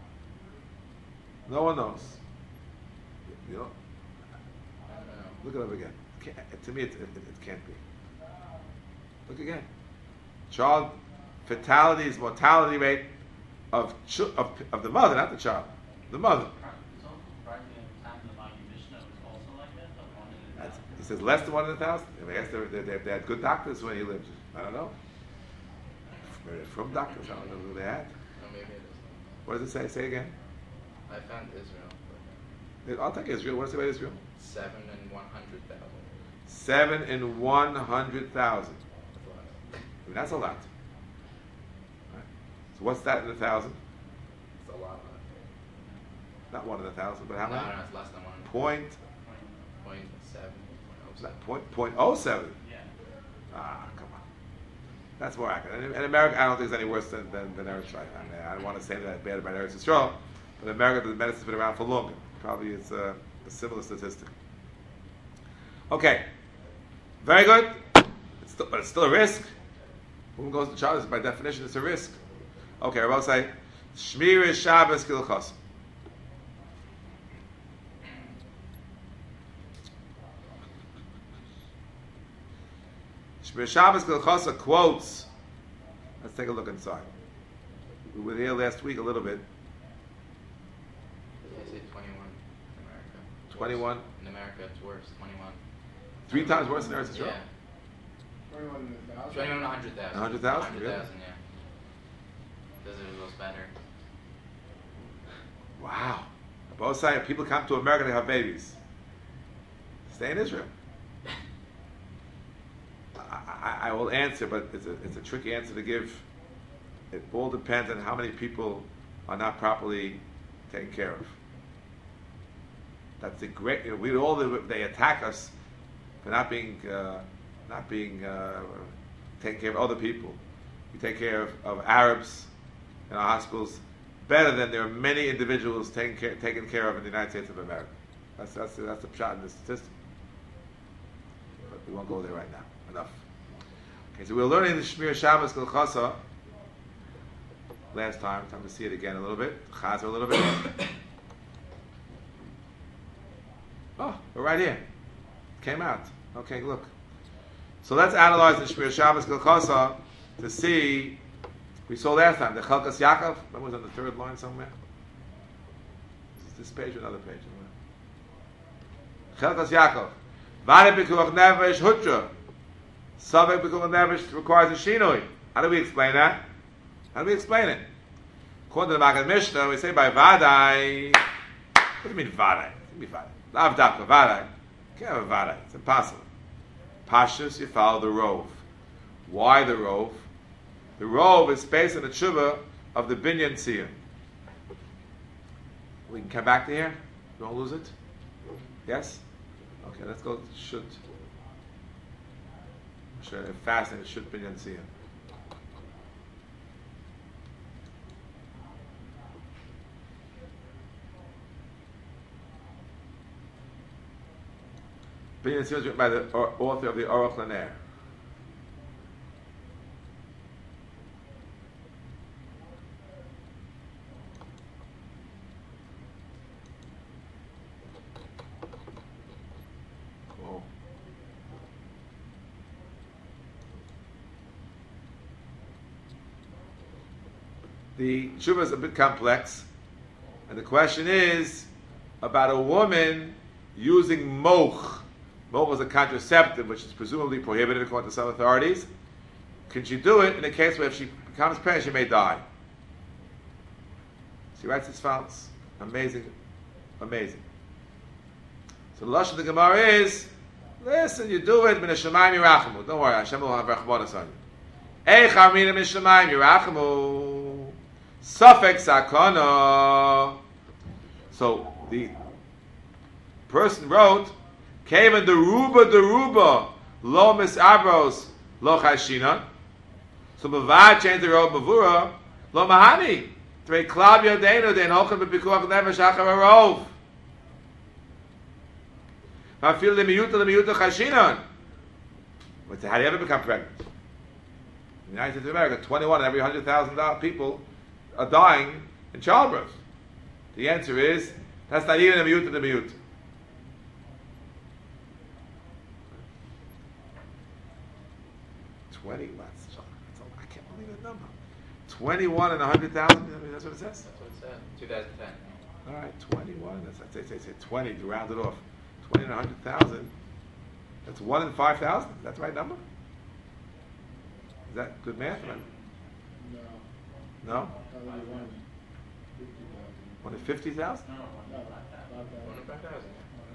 No one knows. You know?
I don't know.
Look it up again. Can't, to me, it, it, it can't be. Look again. Child fatalities, mortality rate of, ch- of of the mother, not the child. The mother.
It's also surprising at the time the Maggid Mishnah was also like that, the one in a
That's,
thousand.
he says less than one in a thousand. I guess they, they, they had good doctors when he lived. I don't know. Maybe from doctors. I don't know who they had.
No, maybe it is.
What does it say? Say again.
I found Israel. But
I'll take Israel. What does it say about Israel?
seven in one hundred thousand.
Seven in one hundred thousand.
That's a lot.
I mean, that's a lot. Right? So what's that in a thousand?
It's a lot.
Not one in a thousand, but how
No,
many?
no, it's less than one.
Point,
Point seven. Point oh
not point, point oh seven.
Yeah.
Ah, come on. That's more accurate. In, in America, I don't think it's any worse than, than, than Eretz Yisrael. I mean, I don't want to say that bad about Eretz Yisrael, but in America, the medicine's been around for longer. Probably it's a, a similar statistic. Okay. Very good. It's still, but it's still a risk. Woman goes to Shabbos, by definition, it's a risk. Okay, I'll say, Shmir Shabbos Kilchos. Shmir Shabbos Kilchos quotes. Let's take a look inside. We were here last week a little bit.
I say twenty-one in America. It's
twenty-one?
worse. In America, it's worse. twenty-one.
Three times worse than Eretz Yisrael?
Yeah.
Twenty-one in a thousand?
twenty-one, one hundred thousand.
one hundred thousand?
one hundred thousand, yeah. Does it goes better.
Wow. Both sides, people come to America to have babies. Stay in Israel. I, I, I will answer, but it's a, it's a tricky answer to give. It all depends on how many people are not properly taken care of. That's a great. You know, we all they attack us for not being uh, not being uh, taking care of other people. We take care of, of Arabs in our hospitals better than there are many individuals taken care, taken care of in the United States of America. That's that's that's the shot in the statistic. But we won't go there right now. Enough. Okay, so we're learning the Shmir Shabbos Kilchasa last time. Time to see it again a little bit. Chazer a little bit. Oh, we're right here. Came out. Okay, look. So let's analyze the Shmir Shabbos Kilchasa to see. We saw last time the Chalkas Yaakov. That was on the third line somewhere. Is this page or another page? Chalkas Yaakov. Vare b'kuach nefesh hutra. Savek b'kuach nefesh requires a shinoi. How do we explain that? How do we explain it? According to the Maggid Mishnah, we say by vadai. What do you mean vadai? What do you mean vadai? Lav dafka vadai. Can't have a vadai. It's impossible. Pashtus, you follow the rove. Why the rove? The rove is based on the tshuva of the binyan tziyun. We can come back to here. You won't lose it. Yes. Okay, let's go to Shut. Sure, fasting Shut binyan tziyun. Binyan tziyun is written by the author of the Aruch LaNer. The tshuva is a bit complex, and the question is about a woman using moch. Moch is a contraceptive, which is presumably prohibited according to some authorities. Can she do it in a case where if she becomes pregnant, she may die? She writes as follows. Amazing, amazing. So the lashon of the Gemara is, listen, you do it, min hashamayim yirachamu. Don't worry, Hashem will have rachmanas on you. Eich armina min hashamayim yirachamu. Safek sakana. So the person wrote, Kaven deruba deruba lo misabros lo chashina. So Bavad changed the road Mavura lo mahani. Three klab yodenu den hochem bepikuach nefesh achar arov. Mafil le miyuta le miyuta chashinan. But how do you ever become pregnant? In the United States of America, twenty-one in every one hundred thousand people are dying in childbirth. The answer is, that's not even a miyuta the miyuta. twenty, that's, that's a, I can't believe that number. twenty-one and one hundred thousand, I mean, that's what it says?
That's what it said. twenty ten.
All right, twenty-one, that's, I say, say, say twenty to round it off. twenty and one hundred thousand, that's one in five thousand, that's the right number? Is that good math? Right?
No.
No?
Probably one in fifty thousand.
one in fifty thousand?
No, no,
No,
one like that.
not that.
One in five thousand.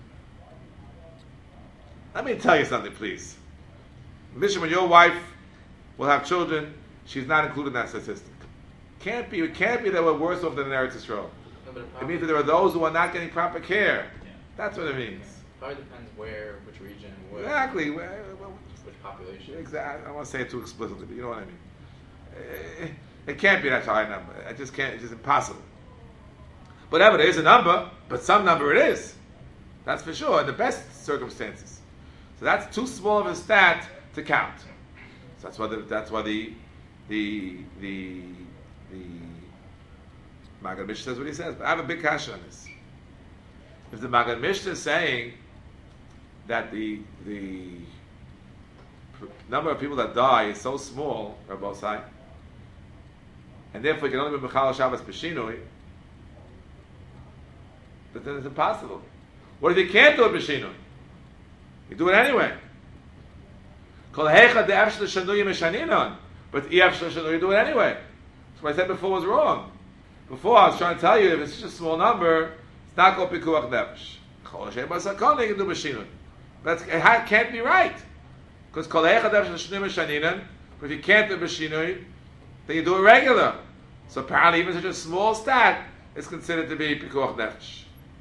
Let me tell you something, please. Misha, when your wife will have children, she's not included in that statistic. can't be. It can't be that we're worse off than in Eretz Yisrael.
No, but it
It
probably,
means that there are those who are not getting proper care.
Yeah.
That's what it means.
probably depends where, which region, where,
Exactly. Well, well,
which population.
Exactly. I don't want to say it too explicitly, but you know what I mean. It, it can't be that high a number. I just can't. It's just impossible. Whatever, there is a number, but some number it is. That's for sure. In the best circumstances. So that's too small of a stat to count. So that's why the, that's why the the the the Maggid Mishnah says what he says. But I have a big kasha on this. If the Maggid Mishnah is saying that the the number of people that die is so small, Rabbi Osai, and therefore it can only be Mechal Shabbos B'Shinui, but then it's impossible. What if you can't do it B'Shinui? You do it anyway. Kol Heicha De'ef Shel Shanuyim Meshaninon, but Ef Shel Shanuyim, you do it anyway. So what I said before was wrong. Before I was trying to tell you, if it's such a small number, it's not called Pikuach Nefesh. Chol Hashem Basakon, you can do B'Shinui. That's, it ha- can't be right. Because Kol Heicha De'ef Shel Shanuyim Meshaninon, but if you can't do B'Shinui, then you do it regular. So apparently even such a small stat is considered to be Pikuach Nefesh.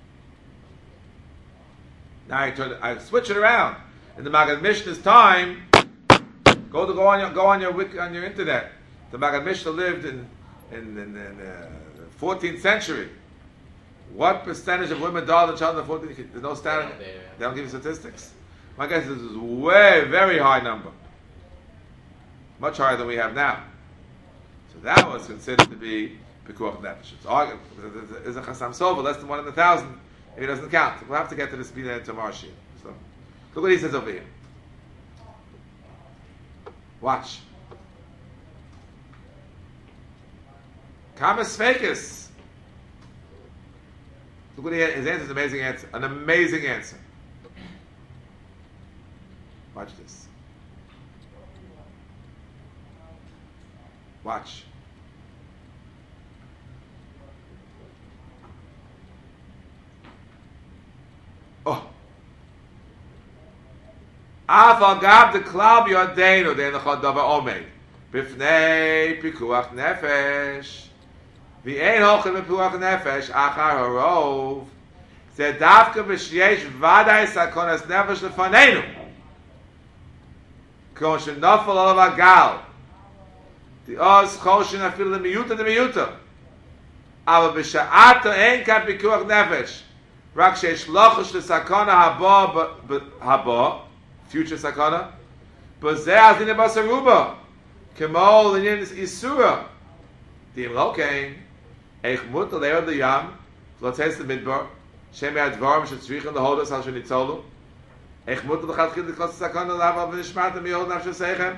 Now I turn, I switch it around. In the Maggid Mishnah's time, go to go on your go on your wiki, on your internet. The Maggid Mishnah lived in in, in, in uh, the fourteenth century. What percentage of women died in child in the fourteenth? There's no standard.
They don't-
They don't give you statistics. My guess is this is way very high number, much higher than we have now. So that was considered to be Pikuach Nefesh. It's argued is a Chasam Sova less than one in a thousand. If it doesn't count, we'll have to get to this Bina tomorrow. So, look what he says over here. Watch. Kamas Fekis. Look what he, his answer is an amazing answer. An amazing answer. Watch this. Watch. Oh. Af al gab de klab yodeinu de nechad dava omed. Bifnei pikuach nefesh. V'ein hochem pikuach nefesh achar harov. Ze davka v'shyesh vadai sakonas nefesh lefaneinu. Kon shenofel olav agal. The oz choshen afil lemiyuta de miyuta. Aber b'sha'ato ein kan pikuach nefesh. Rak sheish lochush lesakona haba haba, future sakona. But zeh azine basaruba, kemo l'nyin isura. Dim lokein, eich mutter le'od l'yam, v'lotes l'midbar, shem yadvarim shetzrichen l'hodas al shenitzolu. Eich mutter l'chat chid l'kos sakona l'ava v'nishmat l'miyod nafshe seichem.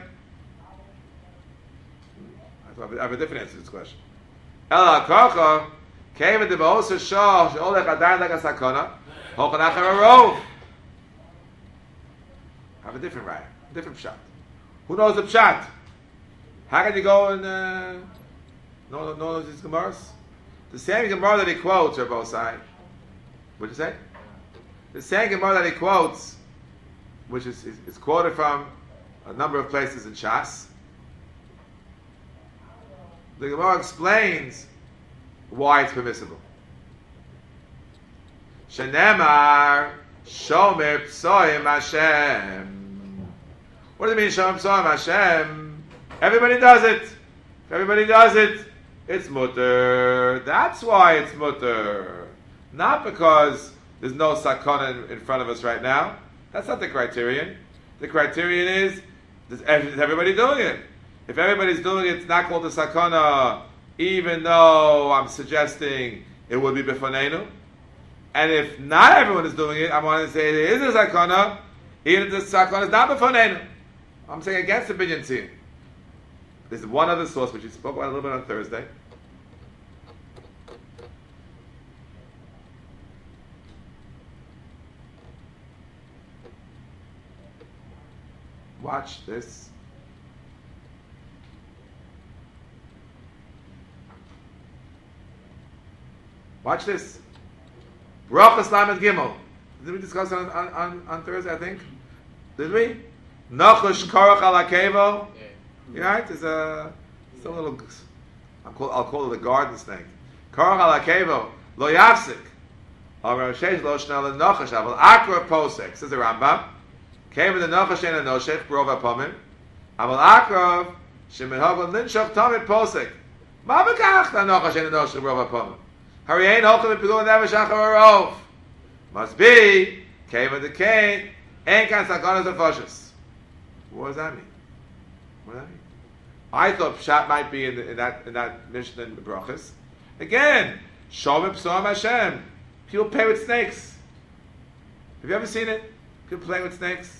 I have a different answer to this question. Ela ha'kocha, came at the Baosa Shah, Olech Adar like a Sakona, Hochanachar Arov. Have a different raya, different pshat. Who knows the pshat? How can you go and uh, know, know these Gemaras? The same Gemara that he quotes, Rabbi Osai. What'd you say? The same Gemara that he quotes, which is, is, is quoted from a number of places in Shas. The Gemara explains why it's permissible. Shenemar Shomer Psoim Hashem. What does it mean, Shomer Psoim Hashem? Everybody does it. If everybody does it, it's mutter. That's why it's mutter. Not because there's no sakona in, in front of us right now. That's not the criterion. The criterion is, is everybody doing it? If everybody's doing it, it's not called a sakona, even though I'm suggesting it would be bifanenu. And if not everyone is doing it, I want to say it is a sakona, even if the sakona is not bifanenu. I'm saying against the binyan tzin. There's one other source which we spoke about a little bit on Thursday. Watch this. Watch this. Brachas Lamed Gimel. Did we discuss it on, on, on Thursday, I think? Did we? Nachush Korach Ala Kevo.
Yeah.
Yeah, right? There's a, it's a little I'll call, I'll call it a garden snake. Korach al hakevo lo yafsik. Al roshesh lo shnel lenochash aval akra posek. Says the Rambam. Came with the nochash and a noshech brova pomim. Aval akra shemenhagol linshach tamid posek. Ma bekach the nochash and a noshech brova pomim. Hari ein holchem b'pilul nevesh achar arov. Must be came with the cane. Ein kan sakonas afoshes. What does that mean? What does that mean? I thought Pshat might be in, the, in that in that Mishnah in the Brachas. Again, Shovim P'soam Hashem. People play with snakes. Have you ever seen it? People playing with snakes.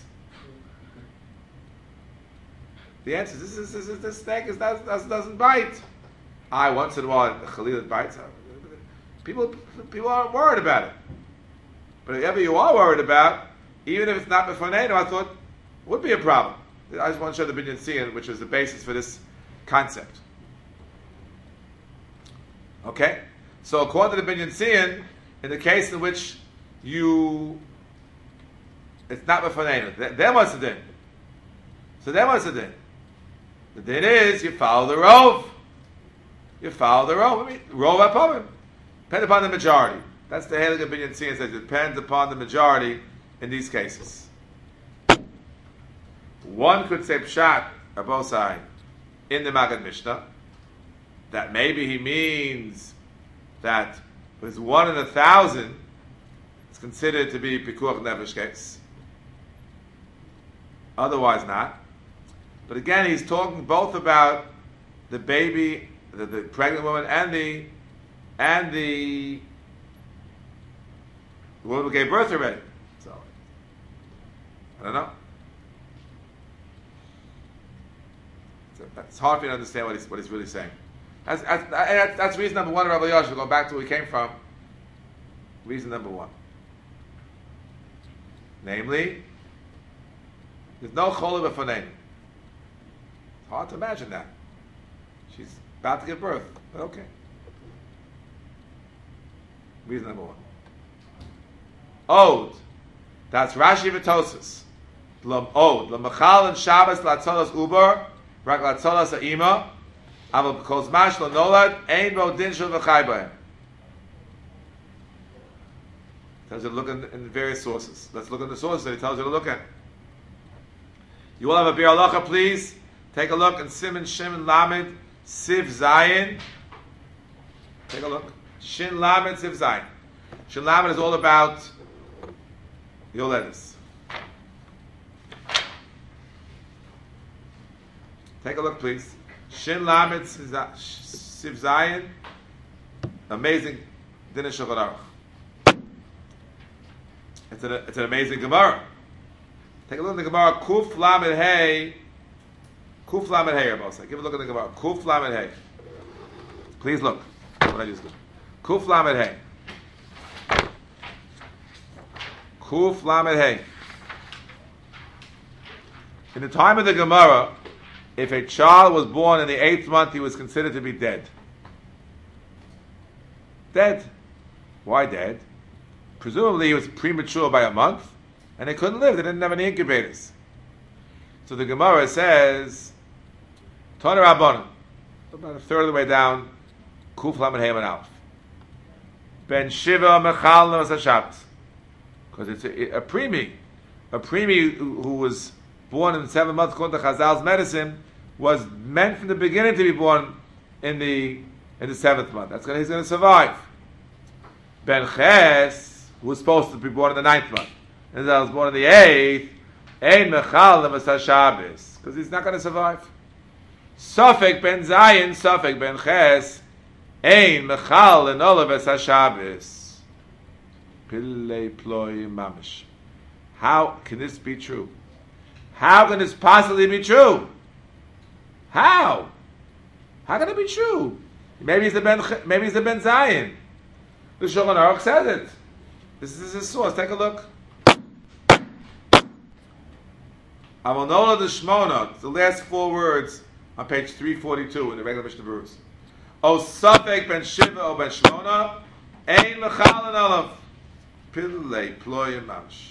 The answer is this: is this, this, this snake is that doesn't, doesn't bite. I once in a while the Khalil bites. People people aren't worried about it. But whatever you are worried about, even if it's not Mefoneno, I thought would be a problem. I just want to show the Binyan Tzion, which is the basis for this concept. Okay? So according to the Binyan Tzion, in the case in which you, it's not Mefonenu, then what's the din? So then what's the din? The din is, you follow the Rov. You follow the Rov. I mean, Rov HaPomim. Depends upon the majority. That's the Helig of Binyan Tzion says, it depends upon the majority in these cases. One could say Pshat, Abosai, in the Maggid Mishnah, that maybe he means that if it's one in a thousand, it's considered to be Pikuach Nefesh case. Otherwise not. But again, he's talking both about the baby, the, the pregnant woman, and the and the woman who gave birth already. So, I don't know. It's hard for you to understand what he's, what he's really saying. That's, that's, that's reason number one of Rabbi Yoshua, going back to where we came from. Reason number one. Namely, there's no cholah b'fanenu. It's hard to imagine that. She's about to give birth, but okay. Reason number one. Ode. That's Rashi v'Tosas. Ode. L'machal and Shabbos l'atzolas ubar. Rak l'atzolas ha'ima. Aval b'kol zman shlo nolad. Ein bo din shel v'chai b'hem. Tells you to look in, in various sources. Let's look at the sources that he tells you to look at. You all have a Bir Halacha, please. Take a look in Siman Shimon Lamed Siv Zayin. Take a look. Shin Lamed Siv Zayin. Shin Lamed is all about Yoledis. Take a look, please. Shin Lamed Siv Zayin. Amazing Dinah Shulchan Aruch. It's an, it's an amazing Gemara. Take a look at the Gemara. Kuf Lamed Hey. Kuf Lamed Hey, Rabbi. Give a look at the Gemara. Kuf Lamed Hey. Please look. What I just did. Kuf Lamed Hey. Kuf Lamed Hey. In the time of the Gemara, if a child was born in the eighth month, he was considered to be dead. Dead. Why dead? Presumably he was premature by a month, and they couldn't live. They didn't have any incubators. So the Gemara says, Tana Rabbanan, about a third of the way down, Kuf Lamed Hey and Alf. Ben Shiva Mechal Nevas HaShabbat. Because it's a, a preemie. A preemie who, who was born in seven months, according to Chazal's medicine, was meant from the beginning to be born in the in the seventh month. That's gonna, he's going to survive. Ben Ches, who was supposed to be born in the ninth month, and I was born in the eighth, Ein Mechal Nevas HaShabbat, because he's not going to survive. Sofek Ben Zayin, Sofek Ben Ches, Ein Mechal Nevas HaShabbat. Pillei Ploi Mamish. How can this be true? How can this possibly be true? How? How can it be true? Maybe it's the Ben. Maybe it's the Ben Zayin. The Shulchan Aruch says it. This is his source. Take a look. Avonola the Shmona. The last four words on page three forty-two in the regular Mishnah Berurah. O Safek Ben Shiva O Ben Shmona. Ein Mechal and Olav. Pillei Ploi Mamish.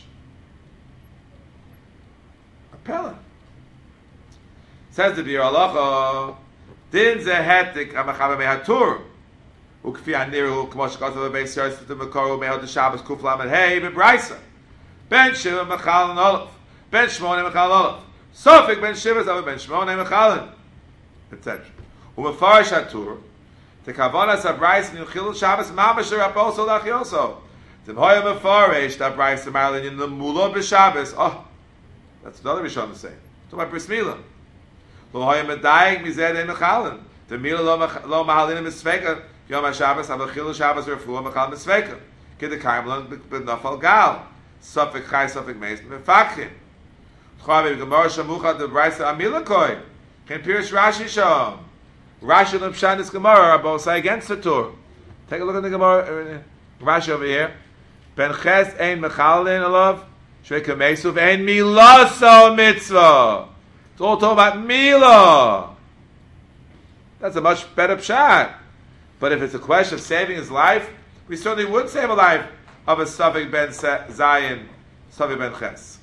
Pella. Says the Bir Halacha, Din ze hetik amachava mehatur. Ukfi aniru k'mosh kosov beis yosef to mekoro mehod the Shabbos kuflam and hey bebraisa. Ben shiva mechal and olav. Ben shmone mechal olav. Sofik ben shiva zav ben shmone mechal. et cetera. Umefarish hatur. The kavanas of rice and Yuchil Shabbos Mamasher Apostle Lachioso. The Hoya Mefarish that rice the Marilyn in the Mula B'Shabbos. Oh, that's another Rishon to say. To my Bris Mila. Lo Hoya Medayik Mized Mechalin. The Mila Lo Mahalin Misveka. Yom HaShabbos Avachil Shabbos Refuah Mechal Misveka. Kid the Karmelon B'Nafal Gal. Suffolk Chai Suffolk Mason Mefachim. Chavi Gemara Shamucha the rice Amila Koi. Can Pirish Rashi Shom. Rashi and Pshat is Gemara are both say against the Torah. Take a look at the Gemara. Rashi over here. Ben Ches ein Mechalin alav. Shreika Mesuv ein Milaso Mitzvah. It's all talking about Milah. That's a much better Pshat. But if it's a question of saving his life, we certainly would save a life of a Safik ben Zayin, Safik ben Ches.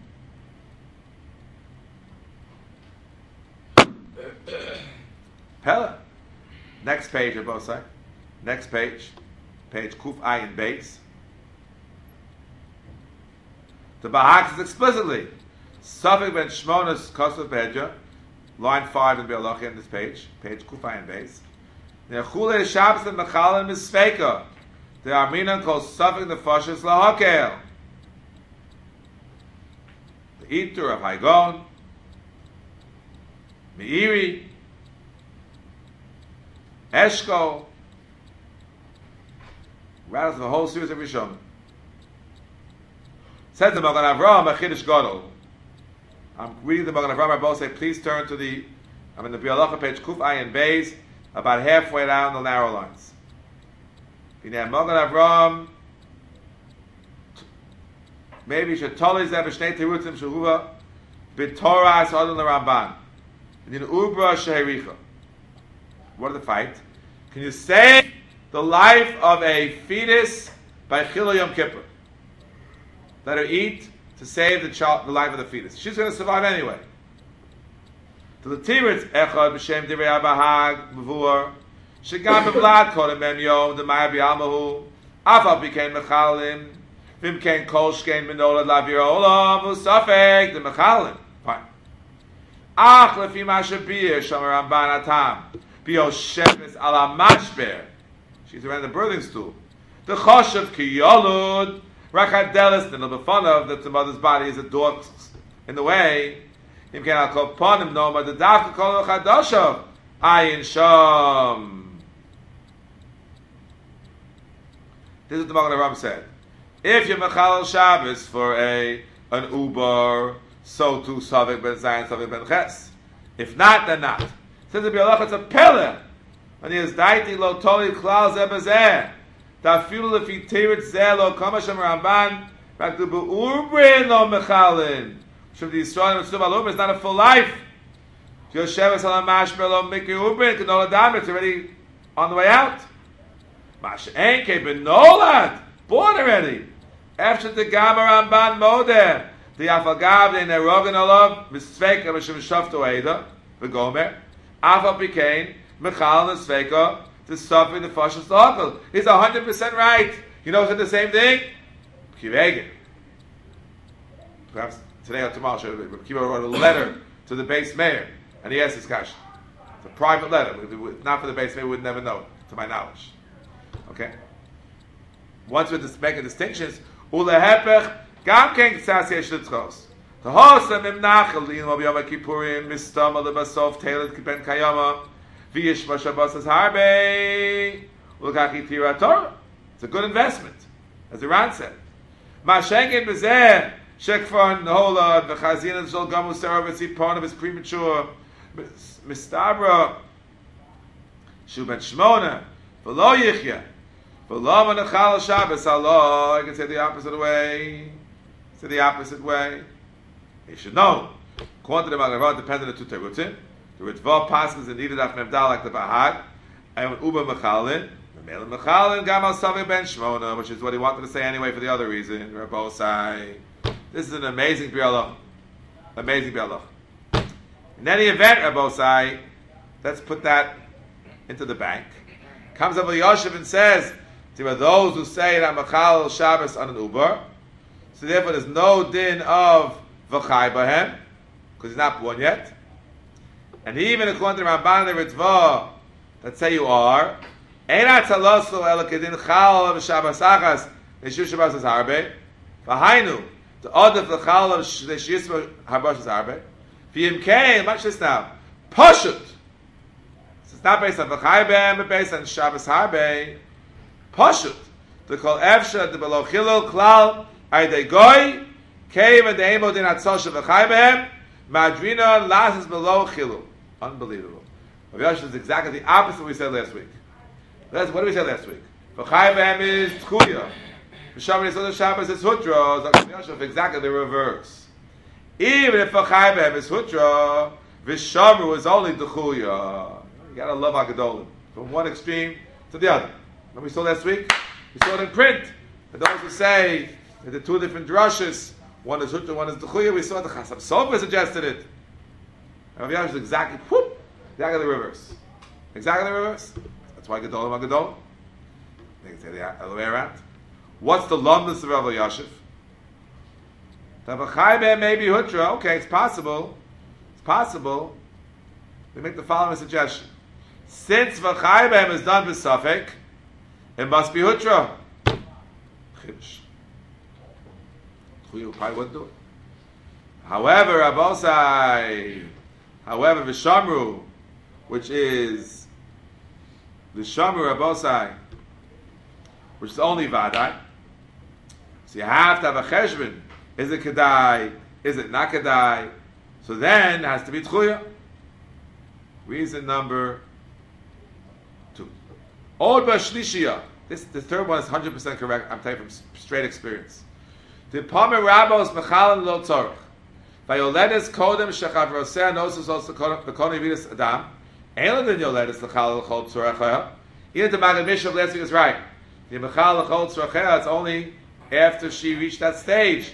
Pella. Next page of both sides. Next page. Page Kuf Ayin Beis. The Bahak says explicitly. Safik ben Shmonas Kosov Bedja. Line five in Be'alacha in this page. Page Kuf Ayin Beis. Nechule Shabbos and Mechalim Misfeka. The Arminan calls Safik the Fashis Lahakel. The Eater of Haigon. Meiri. Eshko, rattles the whole series of Rishon. Said the Magen Avraham, a Chiddush Gadol. I'm reading the Magen Avraham. I both say, please turn to the. I'm in the Bialacha page Kuf Ayin Beis, about halfway down the narrow lines. In the Magen Avraham, maybe you should totally zeh b'shnei terutzim shehuva b'torah asodon l'Ramban. And in Ubra Shehericha. What are the fight? Can you save the life of a fetus by Chilul Yom Kippur? Let her eat to save the child, the life of the fetus. She's going to survive anyway. To the Tiritz Echad b'Shem Divrei Abahag Mavur Shegam b'Blad Kodem Mem Yom D'Maya B'Yamahu Afal B'Kein Mechalim V'Im Kein Kol Shkein Menolad Lavir Olam V'Safek the Mechalim. Fine. Ach Lefi Mashabir Shomer Ramban Atam. Shemes ala mashber. She's around the birthing stool. The choshev ki yolud rachadelis the fun of that the mother's body is a dog in the way. Him can al kol ponim no but the dafka kol chadoshav ayin sham. This is what the Magen Avraham said. If you're mechal Shabbos for a an uber, so too Savik ben Zayin, Savik ben Ches. If not, then not. Says the Bialach, it's a pillar. And he has daiti lo toli klal zeh bezeh. Da filu lefi tirit zeh lo kama shem Ramban. Back to be'urbrin lo mechalin. Shem the Yisrael and Mitzvah al is not a full life. Yoshev salam mashmer lo mikri urbrin. Kanol adam, it's already on the way out. Mash enke benolad. Born already. After the Gama Ramban modeh. The afagav de nerogan olav. Misvekamishem shafto eida. V'gomer. Afal became Mechal and Sveka to suffer the Fashas Lahakal. He's a hundred percent right. You know what's the same thing? Kivegen. Perhaps today or tomorrow, Kiva wrote a letter to the base mayor, and he asked this question. It's a private letter. Not for the base mayor, we would never know it, to my knowledge. Okay? Once we're just making distinctions, Ulehepech, Gam Ken Ksas Yesh Litzchos. The Hosam im Nachal in Yom Kippurim Mistam al Basov Tailet Kiben Kayama Viyish Mashabas as Harbe Ulkachi Tira Torah. It's a good investment, as Iran said. Mashengen Bezeh Shekfar Nola V'Chazin and Zol Gamu Sarah V'Tzipon of his premature Mistabra Shuben Shmona V'Lo Yichya V'Lo Manachal Shabbos Allah. I can say the opposite way. Say the opposite way. You should know. According to the Magen Avraham, depends on the two terutzim. The Ritva passes in either daf memdal like the Bahag, and Uba Mechalin, Mechalin Mechalin Gamal Savik ben Shmona, which is what he wanted to say anyway for the other reason. Rabosai. This is an amazing bialach. Amazing bialach. In any event, Rabosai, let's put that into the bank. Comes up with Yoshev and says, there are those who say that Machal Shabbos on an Uber, so therefore there's no din of V'chai Bahem, because he's not born yet. And even according to Ramban and Ritva, let's say you are, Einat Salosu El Kedin Chal of Shabbos Achas, Neshu Shabbos Harbe, V'hainu, the Odef L'chal of Neshis Harbosh Harbe, V'yim Kei, much this now, Poshut. So it's not based on V'chai Bahem, but based on Shabbos Harbe, Poshut. To call Efsha, the Below Chilul, Klal, Aydei Goy, Kei, and the Emo Din Atzosha V'chai Bahem, Madrina, Lasses Below Chilul. Unbelievable. Rav Yosef is exactly the opposite of what we said last week. That's, what did we say last week? V'chai Bahem is Tchuya. V'shabbos Yisod Shabbos is Hutra. Rav Yosef exactly the reverse. Even if V'chai Bahem is Hutra, V'shamru is only Tchuya. You gotta love Hagadolim. From one extreme to the other. When we saw last week, we saw it in print. And those who say that the two different drushes, one is Hutra, one is Tchuya, we saw the Chasam Sofer suggested it. Rav Yosef is exactly, whoop, exactly the reverse. Exactly the reverse. That's why Gedolim are Gedolim. They can say the other way around. What's the lumdus of Rav Yosef? The V'chai Bahem may be Hutra. Okay, it's possible. It's possible. We make the following suggestion. Since V'chai Bahem is done with Safek, it must be Hutra. Chiddush. You probably wouldn't do it. However, Abosai, however, Vishamru, which is Vishamru Abosai, which is only Vadai, so you have to have a cheshbon. Is it Kedai? Is it not Kedai? So then it has to be Tchuya. Reason number two. Od Bashlishiya. This, the third one is one hundred percent correct. I'm telling you from straight experience. The Pomer Rabos Mechalan Lo Tzorach. Vayoledes Kodem Shechavroseh Nosus Also Bekoni Vidus Adam. Eilen Din Yoledes Lechal L'chol Tzorachah. Even the Maggid Mishnah of last week is right. The Mechal L'chol Tzorachah is only after she reached that stage.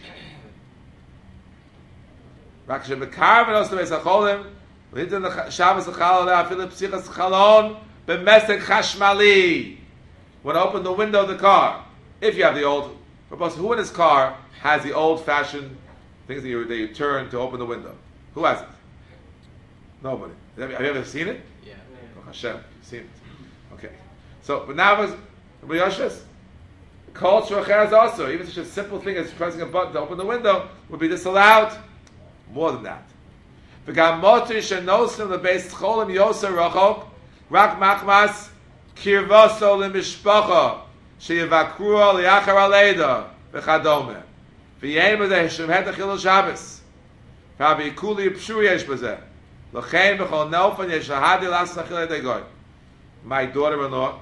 Rak Shebekar V'nos Teves HaCholim V'nitin Shabbos L'chal Aleh Afilu Psichas Chalon B'mesek Chashmali. When I open the window of the car, if you have the old, who in his car has the old-fashioned things that you, that you turn to open the window? Who has it? Nobody. Have you, have you ever seen it?
Yeah.
Oh, Hashem, you've seen it. Okay. So, but now was Rabbi Yoshes. Culture is also, even such a simple thing as pressing a button to open the window would be disallowed. More than that. V'gam motir shenosim lebeis cholim yoser rachok rak machmas kirvoso lemishpacha sheyevakruo liachar aleida v'chadome v'yem b'zeh shemhet achil Shabbos v'abi kuli pshu yesh b'zeh l'chein b'chol nelfan yesh lahadi las achil edegoy. My daughter-in-law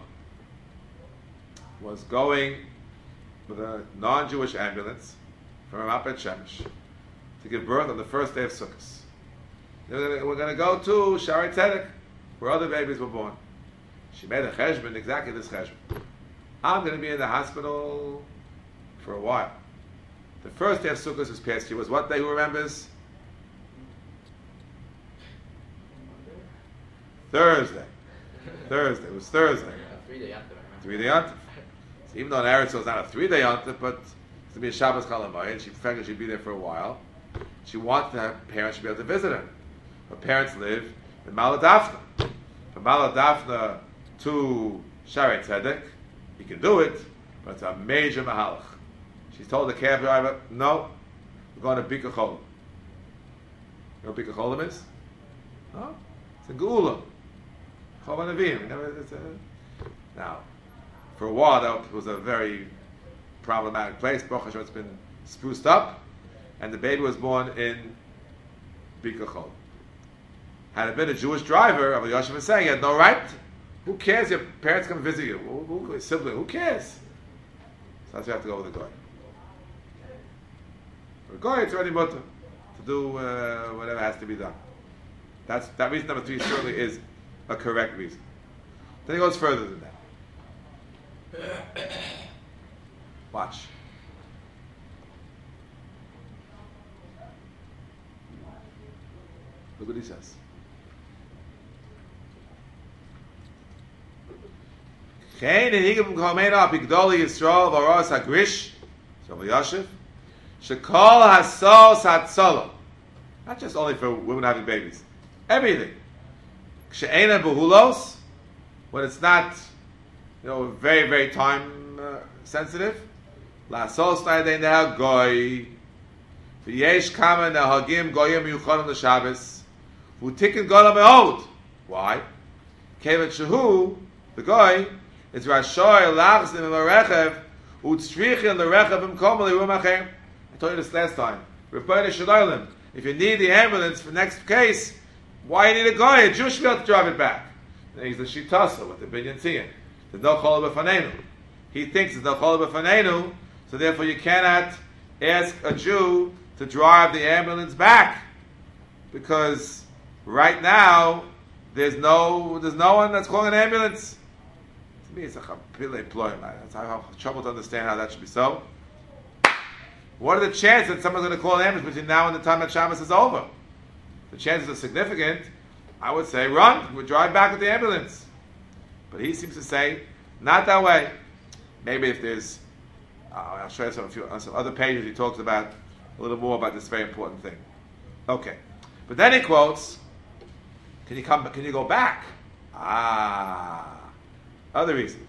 was going with a non-Jewish ambulance from Ramat Bet Shemesh to give birth on the first day of Sukkot. We're going to go to Shaarei Tzedek, where other babies were born. She made a cheshbon, exactly this cheshbon. I'm going to be in the hospital for a while. The first day of Sukkot this past year was what day? Who remembers? Thursday. Thursday. It was Thursday.
Three day after.
Three day yontif. So even though in Eretz it's not a three day yontif, but it's to be a Shabbos Chalamayit, and she figured she'd be there for a while. She wanted her parents to be able to visit her. Her parents live in Maladafna. From Maladafna to Shaarei Tzedek, you can do it, but it's a major mahalach. She told the cab driver, no, we're going to Bika Cholim. You know what Bika Cholim is? No? It's in Geula. Chol Nevi'im. Now, for a while that was a very problematic place. Baruch Hashem, it's been spruced up, and the baby was born in Bika Cholim. Had it been a Jewish driver, Rabbi Yosef was saying, he had no right. Who cares? Your parents come visit you. Who, who, sibling, who cares? So that's why you have to go with the Goy. For a Goy, it's already mutter to do uh, whatever has to be done. That's, that reason number three certainly is a correct reason. Then he goes further than that. Watch. Look what he says. Chein and higam komena pigdoli Yisrael varos hagrish. So Yashiv. Shekol hasos hatzolo. Not just only for women having babies. Everything. She'ena behulos. When it's not, you know, very, very time uh, sensitive. Lasos na'adei neha goy. V'yesh kama nehagim goyim yuchonim l'Shabbos. V'utikin golam me'od. Why? Kevat shehu, the goy, is rashoy lachzim im harechev u'tzrichin l'rechev im komel l'rum achem. I told you this last time. Reporter Shalolim. If you need the ambulance for next case, why you need a goy? A Jew should be able to drive it back. And he's the shitasa with the binyan tzion. There's no chollah b'fanenu. He thinks there's no chollah b'fanenu, so therefore you cannot ask a Jew to drive the ambulance back, because right now there's no there's no one that's calling an ambulance. To me, it's a chapile ployim. I have trouble to understand how that should be so. What are the chances that someone's going to call an ambulance between now and the time that Shabbos is over? The chances are significant. I would say run, we drive back with the ambulance. But he seems to say not that way. Maybe if there's, uh, I'll show you some, a few, on some other pages he talks about a little more about this very important thing. Okay, but then he quotes, "Can you come? Can you go back?" Ah, other reason.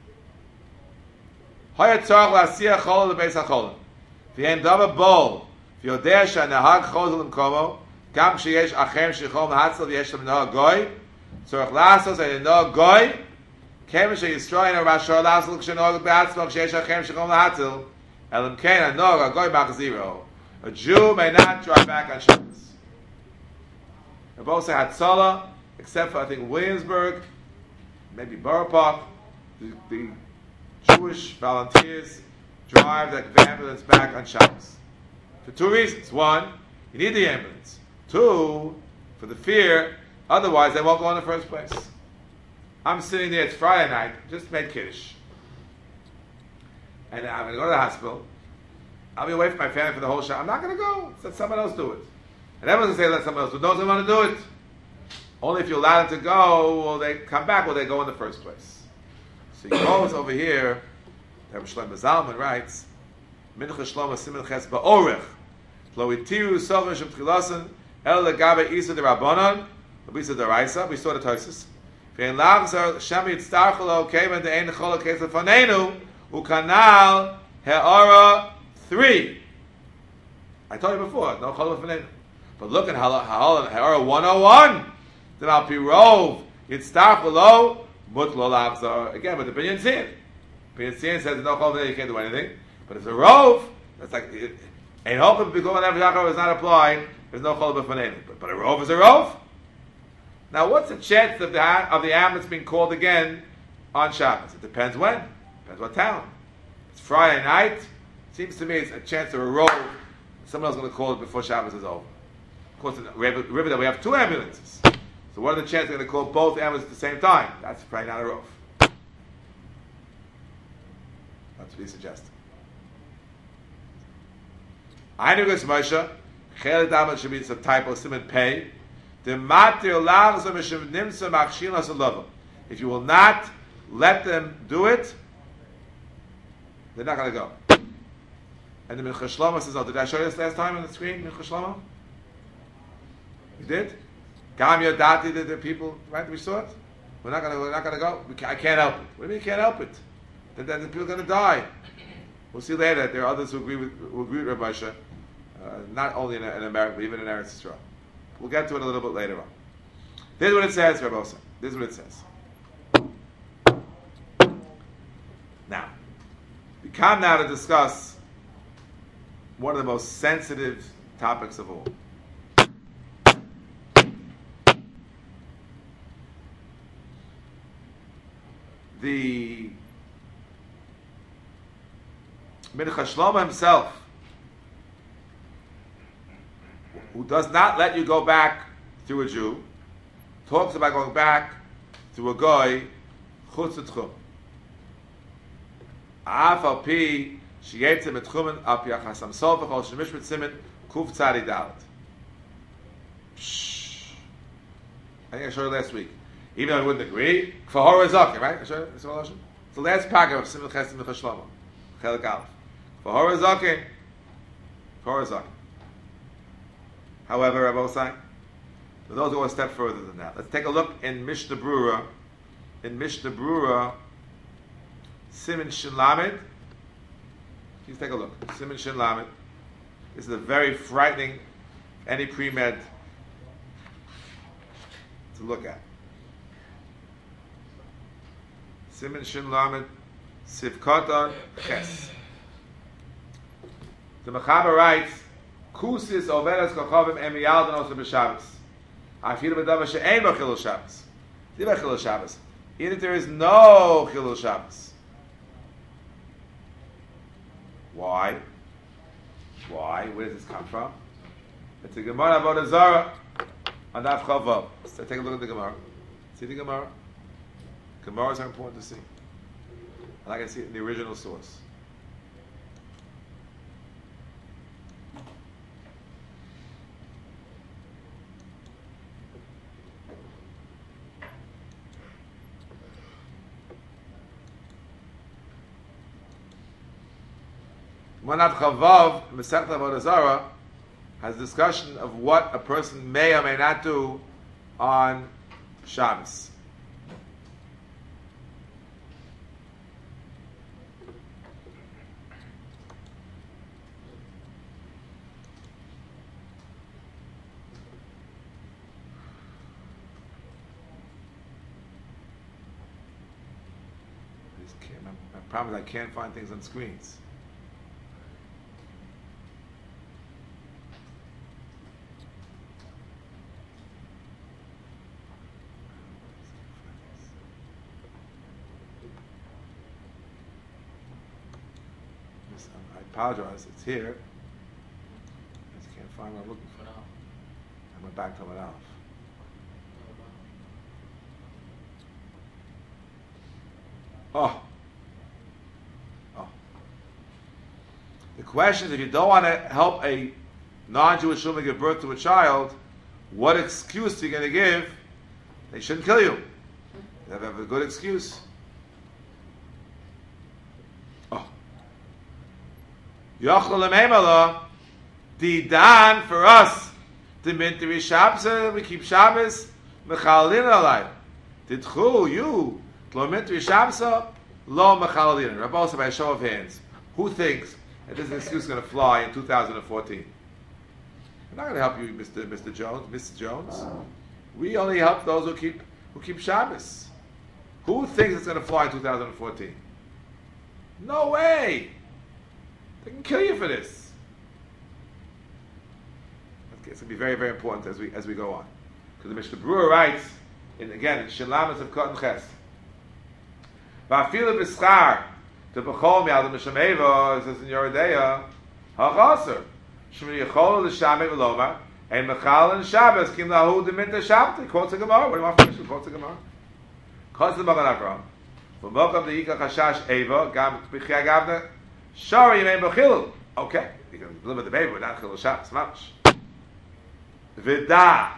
Hayat tzarich la'asiyah chol lebeis hacholim. V'yen davar bol v'yodeh she'nehag chozel l'mkomo gam sheyesh achem shechol mehatzel v'yesh lam nehag goy tzarich la'asos ein nehag goy kemen sheyisroy in a rashor la'asol k'shenehag be'atzmo sheyesh achem shechol mehatzel elam kein hanehag hagoy machziro. A Jew may not drive back on Shabbos. They both say Hatzalah, except for I think Williamsburg, maybe Borough Park. The, the Jewish volunteers drive the ambulance back on Shabbos for two reasons. One, you need the ambulance. Two, for the fear, otherwise they won't go in the first place. I'm sitting there, it's Friday night, just made Kiddush. And I'm going to go to the hospital. I'll be away from my family for the whole show. I'm not going to go. Let someone else do it. And everyone's going to say, let someone else do it. No one want to do it. Only if you allow them to go, will they come back, will they go in the first place. So he goes over here, Rabbi Shlomo Zalman writes, Mincha Shlomo Simen Ches Ba'orech, Lo itiru sovim shem tchilasen, el legabe isa de Rabbanon, Isa de Raisa, we saw the Tosis. Ve'en lachzar shem yitztarchelo kemen de ein chol kes lefanenu, ukanal he'ara three. I told you before, no chol lefanenu. But look at Ha'ara one oh one. Then Al Pi Rov yitztarchelo mut lo lachzar. Again, but the Binyan Tzion. Binyan Tzion says no chol lefanenu, you can't do anything. But if it's a rov, that's like ain't hoping because whenever Yaakov is not applying, there's no chol lefanenu. But, but a rov is a rov. Now, what's the chance of the of the ambulance being called again on Shabbos? It depends when. Depends what town. It's Friday night. Seems to me it's a chance of a rov. Someone else is going to call it before Shabbos is over. Of course, in Riverdale we have two ambulances. So what are the chances they're going to call both ambulances at the same time? That's probably not a rov. That's what he suggested. I knew this Moshe. Chelet Daman should be some typo, Simon Pei. If you will not let them do it, they're not going to go. And the Mincha Shlomo says, oh, did I show you this last time on the screen, Mincha Shlomo? You did? Gam Yodati, the, the people, right, we saw it? We're not going to, we're not going to go. We can, I can't help it. What do you mean you can't help it? Then, then the people are going to die. We'll see later that there are others who agree with, who agree with Rabbi Moshe, uh, not only in, in America, but even in Eretz Yisrael. We'll get to it a little bit later on. This is what it says, Rabbi Osa. This is what it says. Now, we come now to discuss one of the most sensitive topics of all. The Mincha Shlomo himself, who does not let you go back through a Jew, talks about going back through a goy, chutz tchum. Af al pi sheyetzim et tchumen al pi achasam sof v'chol shemish mit simen kuf tzadi dalet. I think I showed you last week. Even though I wouldn't agree, kfahor is okay, right? I showed you this one. It's the last paragraph of Simon Ches Simcha Shlomo. Chelik Aleph. For Horazakin. For Horazakin. However, Rabbi Osai, for those who go a step further than that, let's take a look in Mishnah Brura. In Mishnah Brura, Siman Shin Lamed. Please take a look. Siman Shin Lamed. This is a very frightening, any pre-med to look at. Siman Shin Lamed, Sivkoton Ches. The Mechaber writes, Kusis overes kochavim emiyaldan osu b'Shabbos. Afilu b'davar she'ein bo chilul Shabbos. Diva chilul Shabbos. Even if there is no chilul Shabbos. Why? Why? Where does this come from? It's a Gemara Avodah Zarah on Daf Chavav. So take a look at the Gemara. See the Gemara? Gemaras are important to see. I like to see it in the original source. Manat Chavav, Masechta Avodah Zarah, has discussion of what a person may or may not do on Shabbos. I just can't, my, my problem is I can't find things on screens. I apologize, it's here. I just can't find what I'm looking for now. I went back to it off. Oh. Oh. The question is, if you don't want to help a non-Jewish woman give birth to a child, what excuse are you going to give? They shouldn't kill you. You have to have a good excuse. Yochel Lememala, the Dan for us, the Minteri Shabbos, we keep Shabbos, Mechalin Alay. Tidchu, you, Lo Minteri Shabbos, Lo Mechalin. Rabbi also by a show of hands, who thinks that this excuse is going to fly in two thousand fourteen? I'm not going to help you, Mister Mister Jones, Missus Jones. We only help those who keep who keep Shabbos. Who thinks it's going to fly in two thousand fourteen? No way! They can kill you for this. Okay, it's going to be very, very important as we as we go on. Because the Mishnah Brura writes, in, again, in Shalamas of Cotton Ches, Va'afilu b'schar to b'chol mi'al m'shameva, it says in Yoredeya, ha'chaser, sh'mini yachol l'shamei v'lomar, and mechal and Shabbos, kim lahu d'minta Shabbat, quotes the Gemara. What do you want from Mishnah? Quotes the Gemara. Quotes the Magen Avraham. V'mokam de'ika chashash eva, gam t'bichia gavna, Shari Yemei B'chilul. Okay, you can live with the baby without Chilul Shabbos. Much. Vida.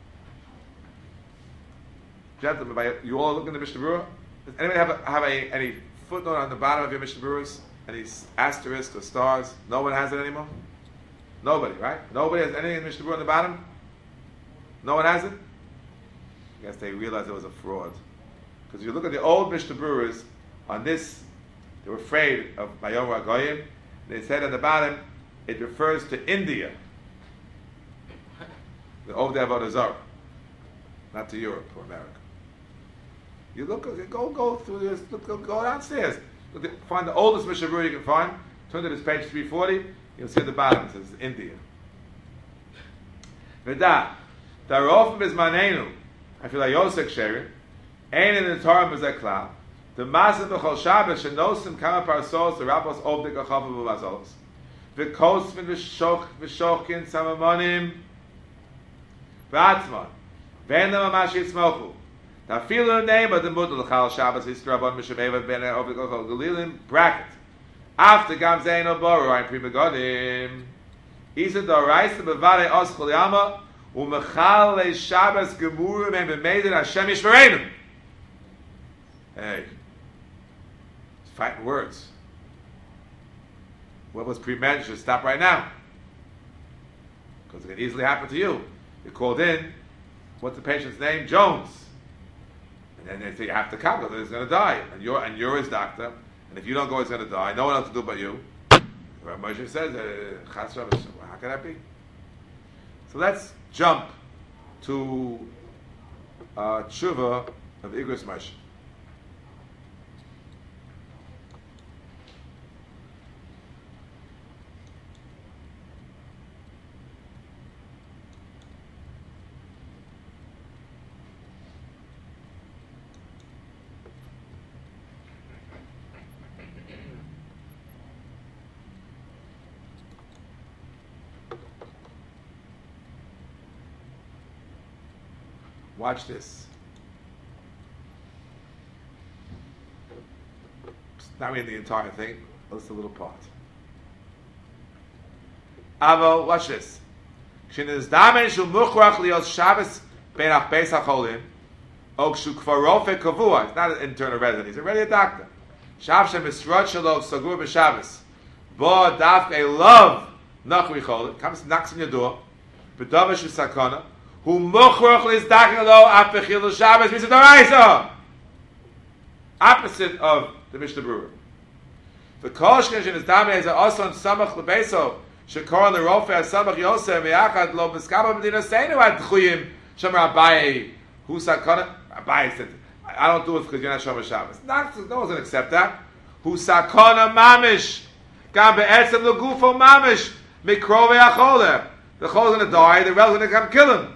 Gentlemen, by, you all look in the Mishnah Brura? Does anybody have, a, have a, any footnote on the bottom of your Mishnah Bruras? Any asterisks or stars? No one has it anymore? Nobody, right? Nobody has anything in Mishnah Brura on the bottom? No one has it? I guess they realized it was a fraud. Because if you look at the old Mishnah Bruras, on this, they were afraid of Mayom Ragoyim. They said at the bottom, it refers to India. The Ovdei Avodah Zarah, not to Europe or America. You look, go go through this, look, go, go downstairs. Look, find the oldest Mishnah Brura you can find. Turn to this page three forty. You'll see at the bottom it says India. V'da, Darof Bizmanenu. I feel like Yosek Sherin. Ein in the Torah B'Zeklah. The Masim B'Chol Shabbos Shenosim Kama Parsos the Rabbos Ovdei Gachav B'Mazolos. V'Kosmin V'Shoch V'Shochkin Samamonim V'Atzmon V'Enam Amash Yitzmochu. Tafilu name of the Mudal Chal Shabbos Yistrabon Mishameva Ben Ovdei Gachav Galilim bracket. After Gam Zayin Oboru I'm Prima Godim. Isa Doraisa B'Vare Oschol Yama U'Mechal Le Shabbos Gemurim and B'Meidin Hashem Yishmereinu. Hey. fighting words. What was pre-med should stop right now. Because it can easily happen to you. You called in, what's the patient's name? Jones. And then they say you have to come because he's going to die. And you're, and you're his doctor. And if you don't go, he's going to die. No one else to do but you. Rabbi Moshe says, uh, how can that be? So let's jump to uh, Tshuva of Igros Moshe. Watch this. Not reading the entire thing, just a little part. Avo, watch this. It's not an internal resident, he's already a doctor. Bo dafke love nachri cholet, comes knocks on your door. B'davash sakana. Who mochrach is daking lo afechil Shabbos mitzvah. Opposite of the Mishnah Brewer. The koshkesh in his dame is also on samach lebeso. Shekor lerofe as samach yosef me'achad lo b'skaba medina seinu ad chuyim shamar Abaye who sakana Abaye said I don't do it because you're not Shomer Shabbos. Not no one doesn't accept that. Who sakana mamish gam be'etzem legufo mamish mikrove acholer. The chol is going to die. The rel's going to come kill him.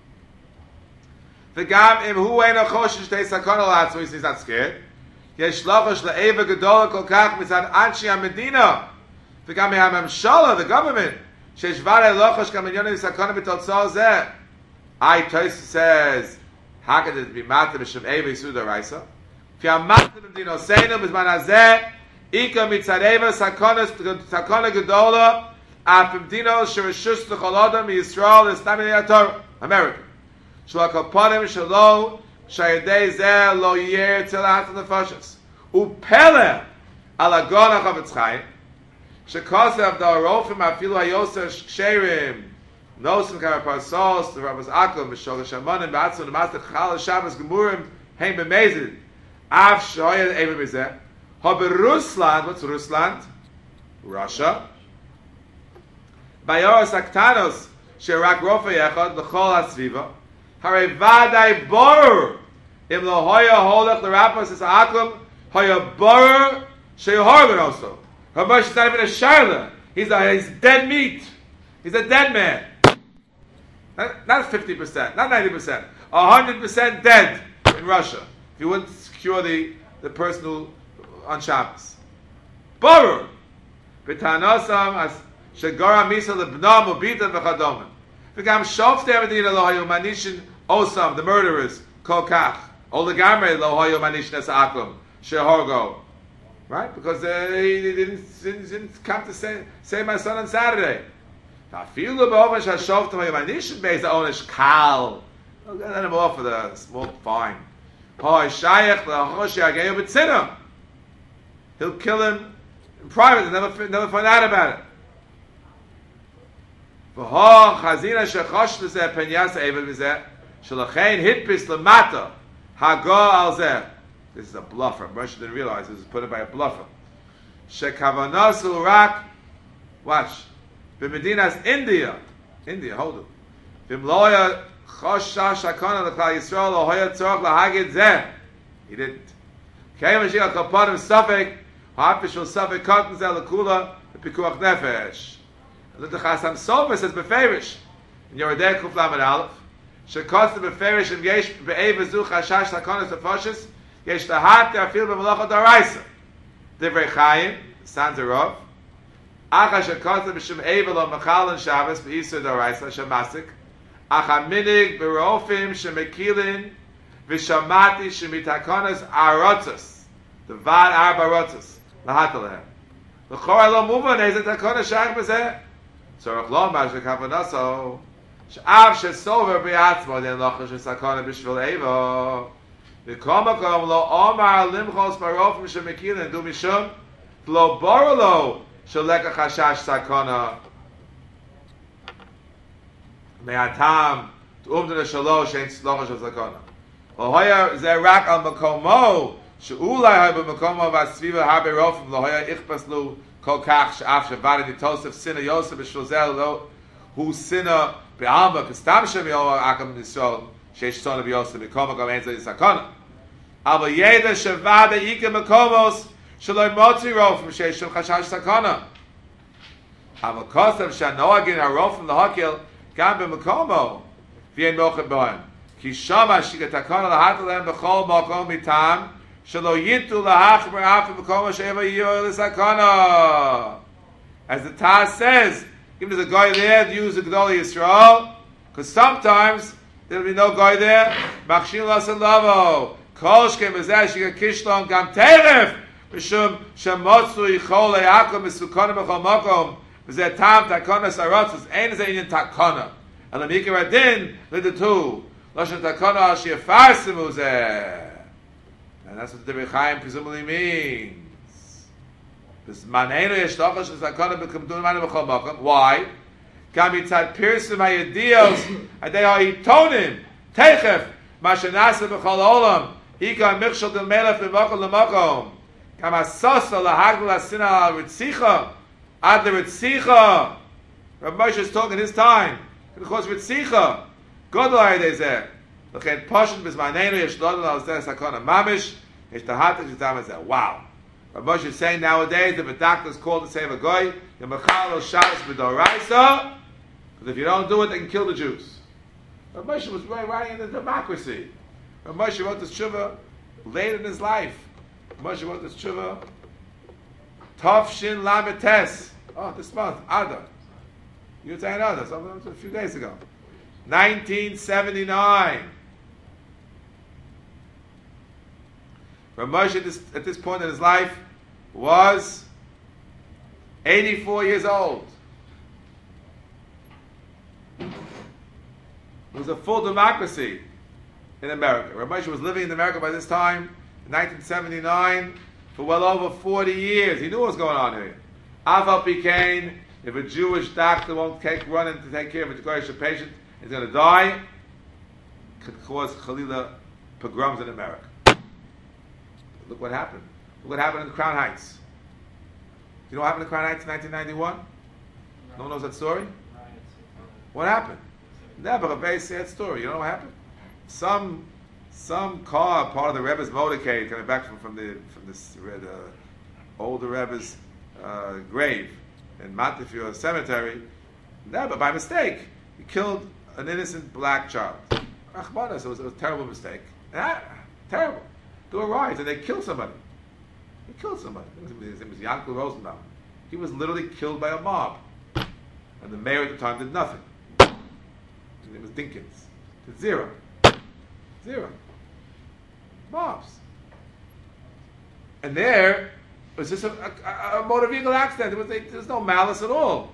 The gam im hu ein achoshish tei sakana lat, so he's not scared. Yesh lachosh le'eva gedola kol kach mitzad anshi ha-medina. The gam ha-memshala, the government. Shesh vare lachosh kam minyoni sakana b'totzal zeh. I Tosis says, how can it be matter b'shem eva yisud ha'raisa? If you are matter b'mdino seinu b'zman hazeh, ika mitzad eva sakana gedola af b'mdino shereshus l'cholodam mi-Yisrael l'stamini ha-Torah. America. Shlakaponim shalo shayadei zeh lo yer tilat nefashos upele alagona chavetz chaim shekasav da'arofim afilu hayoseh ksherim nosim kamaparsos the Rabbis Akum v'sholosh hamanim b'atzon l'mastet chal Shabbos gemurim heim b'mezid af shoyed eva b'zeh ha berusland what's Rusland? Russia bayoros aktanos sherak rofa yechad l'chol hasviva Hare vadai bor im lo hoya holach l'rapas is akum hoya bor sheyohargan also. Habash is not even a sharla. He's a he's dead meat. He's a dead man. Not, not fifty percent, not ninety percent, a hundred percent dead in Russia. If you wouldn't secure the the person who on Shabbos. Bor b'tanasam as shegara misa lebnam ubita v'chadoma. V'gam shofte avadina lo hayu manishin osam, the murderers, kolkach, oligamre lo hayu manishin es akum, shehorgo. Right? Because uh, he, he didn't, didn't, didn't come to say, say my son on Saturday. Tafilu b'oven shashofte hayu manishin beis onish kal. Let him off with a small fine. Hoy shayach l'choshi ageyu b'tzinah. He'll kill him in private and never, never find out about it. V'ho chazina shechosh l'zeh penyas eved v'zeh shelachein hitpis l'mata hago al zeh. This is a bluffer. Moshe didn't realize this was put in by a bluffer. Shekavanos urak. Watch. B'medinas India. India, hold it. V'mloya chosha shakona l'klal Yisrael lohoya tzorach lahagid zeh. He didn't. Kei Mashiach kaponim safek ha'afish ul safek cotton zeh l'kula pikuach nefesh. The Chasam Sofer says beferish in Yoredei Kuf Lamed Aleph. Shekos the beferish and yesh be'eva zu chashash sakonas afoshes yesh lahat te'afil b'melacha d'oraisa. Divrei Chaim, Sons of Rav. Acha shekos the b'shem eva lo mechal and Shabbos b'isur d'oraisa shemasik. Acha minig b'rofim shemekilin v'shamati shemitakonas arotzos. The vad arba rotzos lahat alehem. L'chor lo muvan ezet takonas shach b'zeh. So lo mash kavanaso shav shesover beatzmo den loch shesakana bishvil eva The komakom lo omar limchos barofim shemekil and do mishum lo borolo shaleka chashash sakana me'atam umdana shalosh ain't slochash sakana. Well, hoya zerak al makomo sheulai hay b'makomo v'asviva habe rofim lo hoya ichpas lu kol kach she'af shevad in tosef sinna yosef b'shlozel lo hu sinna be'alma kastam shem yoa akam nisol sheish son of yosef b'komo gam enza sakana. Aber jeder shevad ike makomos shaloi motzi rofim sheish chashash sakana. Aber kosav shanoagin harofim lahakil gam b'makomo v'yen mochet bohem. Ki shama shigatakana lahatalem b'chol makom mitam shelo yitu lahachmer after makom sheva yoel sakana. As the Taz says, even there's a guy there to use the Gedolei Yisrael, because sometimes there'll be no guy there. Machshin lasalavo kol shkem bezeh shiga kishlon gam teref mishum shemotzu yichol leyakom misukana b'chol makom v'zeh tam takana sarotzes ein zeh inyan takana and the mikra adin lidetu. And that's what the Rebbe Chaim presumably means. Why? Kam mitzad pirsim hayedios adei ha'itonim techef ma shenasa b'chol olam hika michshel del melech b'makom l'makom kam asosa lahagdol hasina al ritzicha ad l'ritzicha. Rabbi Moshe is talking his time because ritzicha Godol ayde zeh. L'chen poshen b'zmanenu yeshlodon al zeh sakona mamish. Yesh tahatik yitam zeh. Wow. Rabbi Moshe is saying nowadays if a doctor is called to save a guy, you're mechal o shabbos b'doraisa, because if you don't do it, they can kill the Jews. Rabbi Moshe was writing in the democracy. Rabbi Moshe wrote this tshuva late in his life. Rabbi Moshe wrote this tshuva Tov Shin Lamed Tes. Oh, this month, Adar. You were saying Adar, a few days ago. nineteen seventy-nine. Rav Moshe at this, at this point in his life was eighty-four years old. It was a full democracy in America. Rav Moshe was living in America by this time, in nineteen seventy-nine, for well over forty years. He knew what was going on here. Aval Pikain, if a Jewish doctor won't take, run in to take care of a Jewish patient, he's going to die, could cause Chalila pogroms in America. Look what happened. Look what happened in Crown Heights. Do you know what happened in Crown Heights in nineteen ninety-one? No one knows that story? What happened? Never a very sad story. You know what happened? Some some car, part of the Rebbe's motorcade, coming back from, from the from this the older Rebbe's uh, grave in Montefiore Cemetery, never by mistake, he killed an innocent black child. Achmanas, it was a terrible mistake. Ah, terrible. They were riots and they killed somebody. They killed somebody. His name was Yankel Rosenbaum. He was literally killed by a mob. And the mayor at the time did nothing. His name was Dinkins. Did zero. Zero. Mobs. And there was just a, a, a motor vehicle accident. There was, a, there was no malice at all.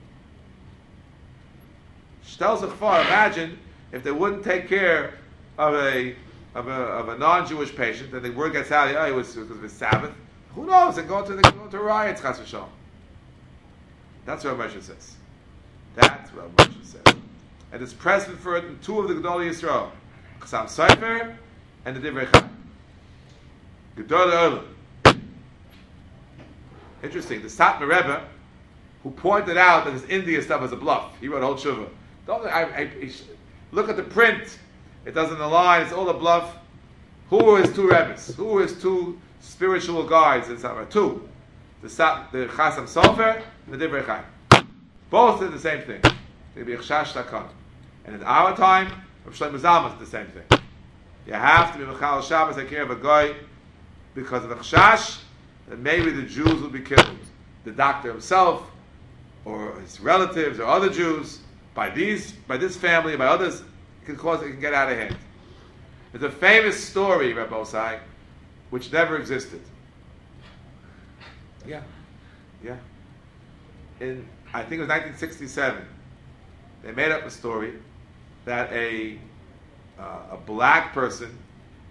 Shtel Zechvar, imagine if they wouldn't take care of a of a, of a non-Jewish patient, and the word gets out, oh, it was because of his Sabbath. Who knows? They go to they go to riots, chas v'shalom. That's what Moshe says. That's what Moshe says. And it's present for it in two of the Gedolei Yisrael, Chassam Sofer and the Divrei Chaim. Gedolei Olam. Interesting. The Satmar Rebbe, who pointed out that this India stuff was a bluff. He wrote a whole tshuva. Don't, I, I, I, look at the print. It doesn't align. It's all a bluff. Who were his two Rebbes? Who were his two spiritual guides in Satmar? Two. The, Sat, the Chassam Sofer and the Divrei Chaim. Both did the same thing. They be Chashash Takana. And in our time, Rav Shlomo Zalman did the same thing. You have to be Mechal Shabbos, take care of a guy, because of the Chashash, that maybe the Jews will be killed. The doctor himself, or his relatives, or other Jews, by these, by this family, by others, it can cause it can get out of hand. There's a famous story, Rabbi Osai, which never existed. Yeah, yeah. In I think it was nineteen sixty-seven. They made up a story that a uh, a black person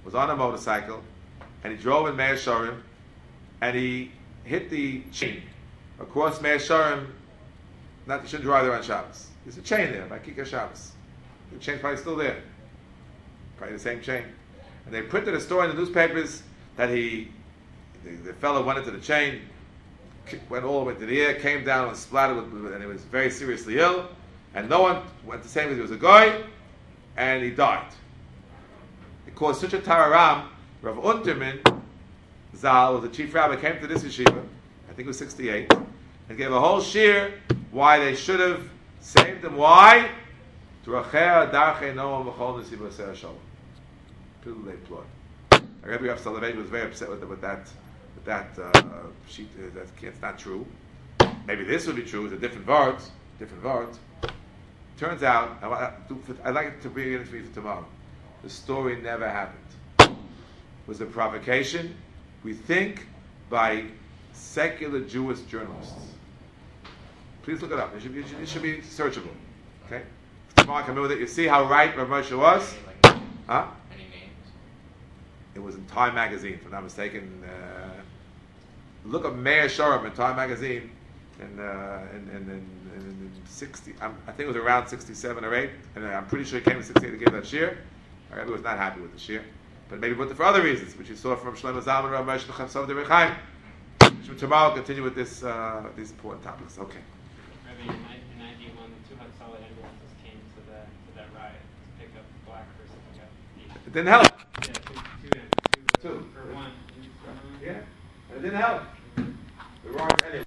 was on a motorcycle, and he drove in Meir Shorim, and he hit the chain across Meir Shorim. Not you shouldn't drive there on Shabbos. There's a chain there by Kikar Shabbos. The chain's probably still there. Probably the same chain. And they printed a story in the newspapers that he, the, the fellow went into the chain, went all the way to the air, came down and splattered with, and he was very seriously ill. And no one went to say him he was a guy, and he died. It caused such a tararam. Rav Unterman Zal, the chief rabbi, came to this yeshiva, I think it was sixty-eight, and gave a whole shir why they should have saved him. Why? To Rachel Darchei Noam V'chol Nesiba Aseh Shalom. People they applaud. Rabbi Rav Soloveitch was very upset with, with that. With that uh, sheet, uh, that it's not true. Maybe this would be true. It's a different word. Different word. Turns out, I, I'd like it to bring it for you for tomorrow. The story never happened. It was a provocation, we think, by secular Jewish journalists. Please look it up. It should be, it should, it should be searchable. Okay? Tomorrow I come in with it. You see how right Rav Moshe was?
Any, like,
Huh?
any names?
It was in Time Magazine, if I'm not mistaken. Uh, look up Meir Shorim in Time Magazine, and uh, in, in, in, in sixty. I'm, I think it was around sixty-seven or eight, and I'm pretty sure he came in sixty-eight to give that shir. Our Rebbe was not happy with the shir, but maybe put it for other reasons, which you saw from Shlomo Zalman, Rav Moshe Chaim de Rechaim. Tomorrow, we'll continue with this uh, these important topics. Okay.
Rabbi, in ninety-one, the two Hatzalah ambulances came to the to that riot to pick up the black person who got beat.
It didn't help.
Yeah, two, two, two,
Two.
or one.
Yeah, it didn't help. The wrong. Anyway.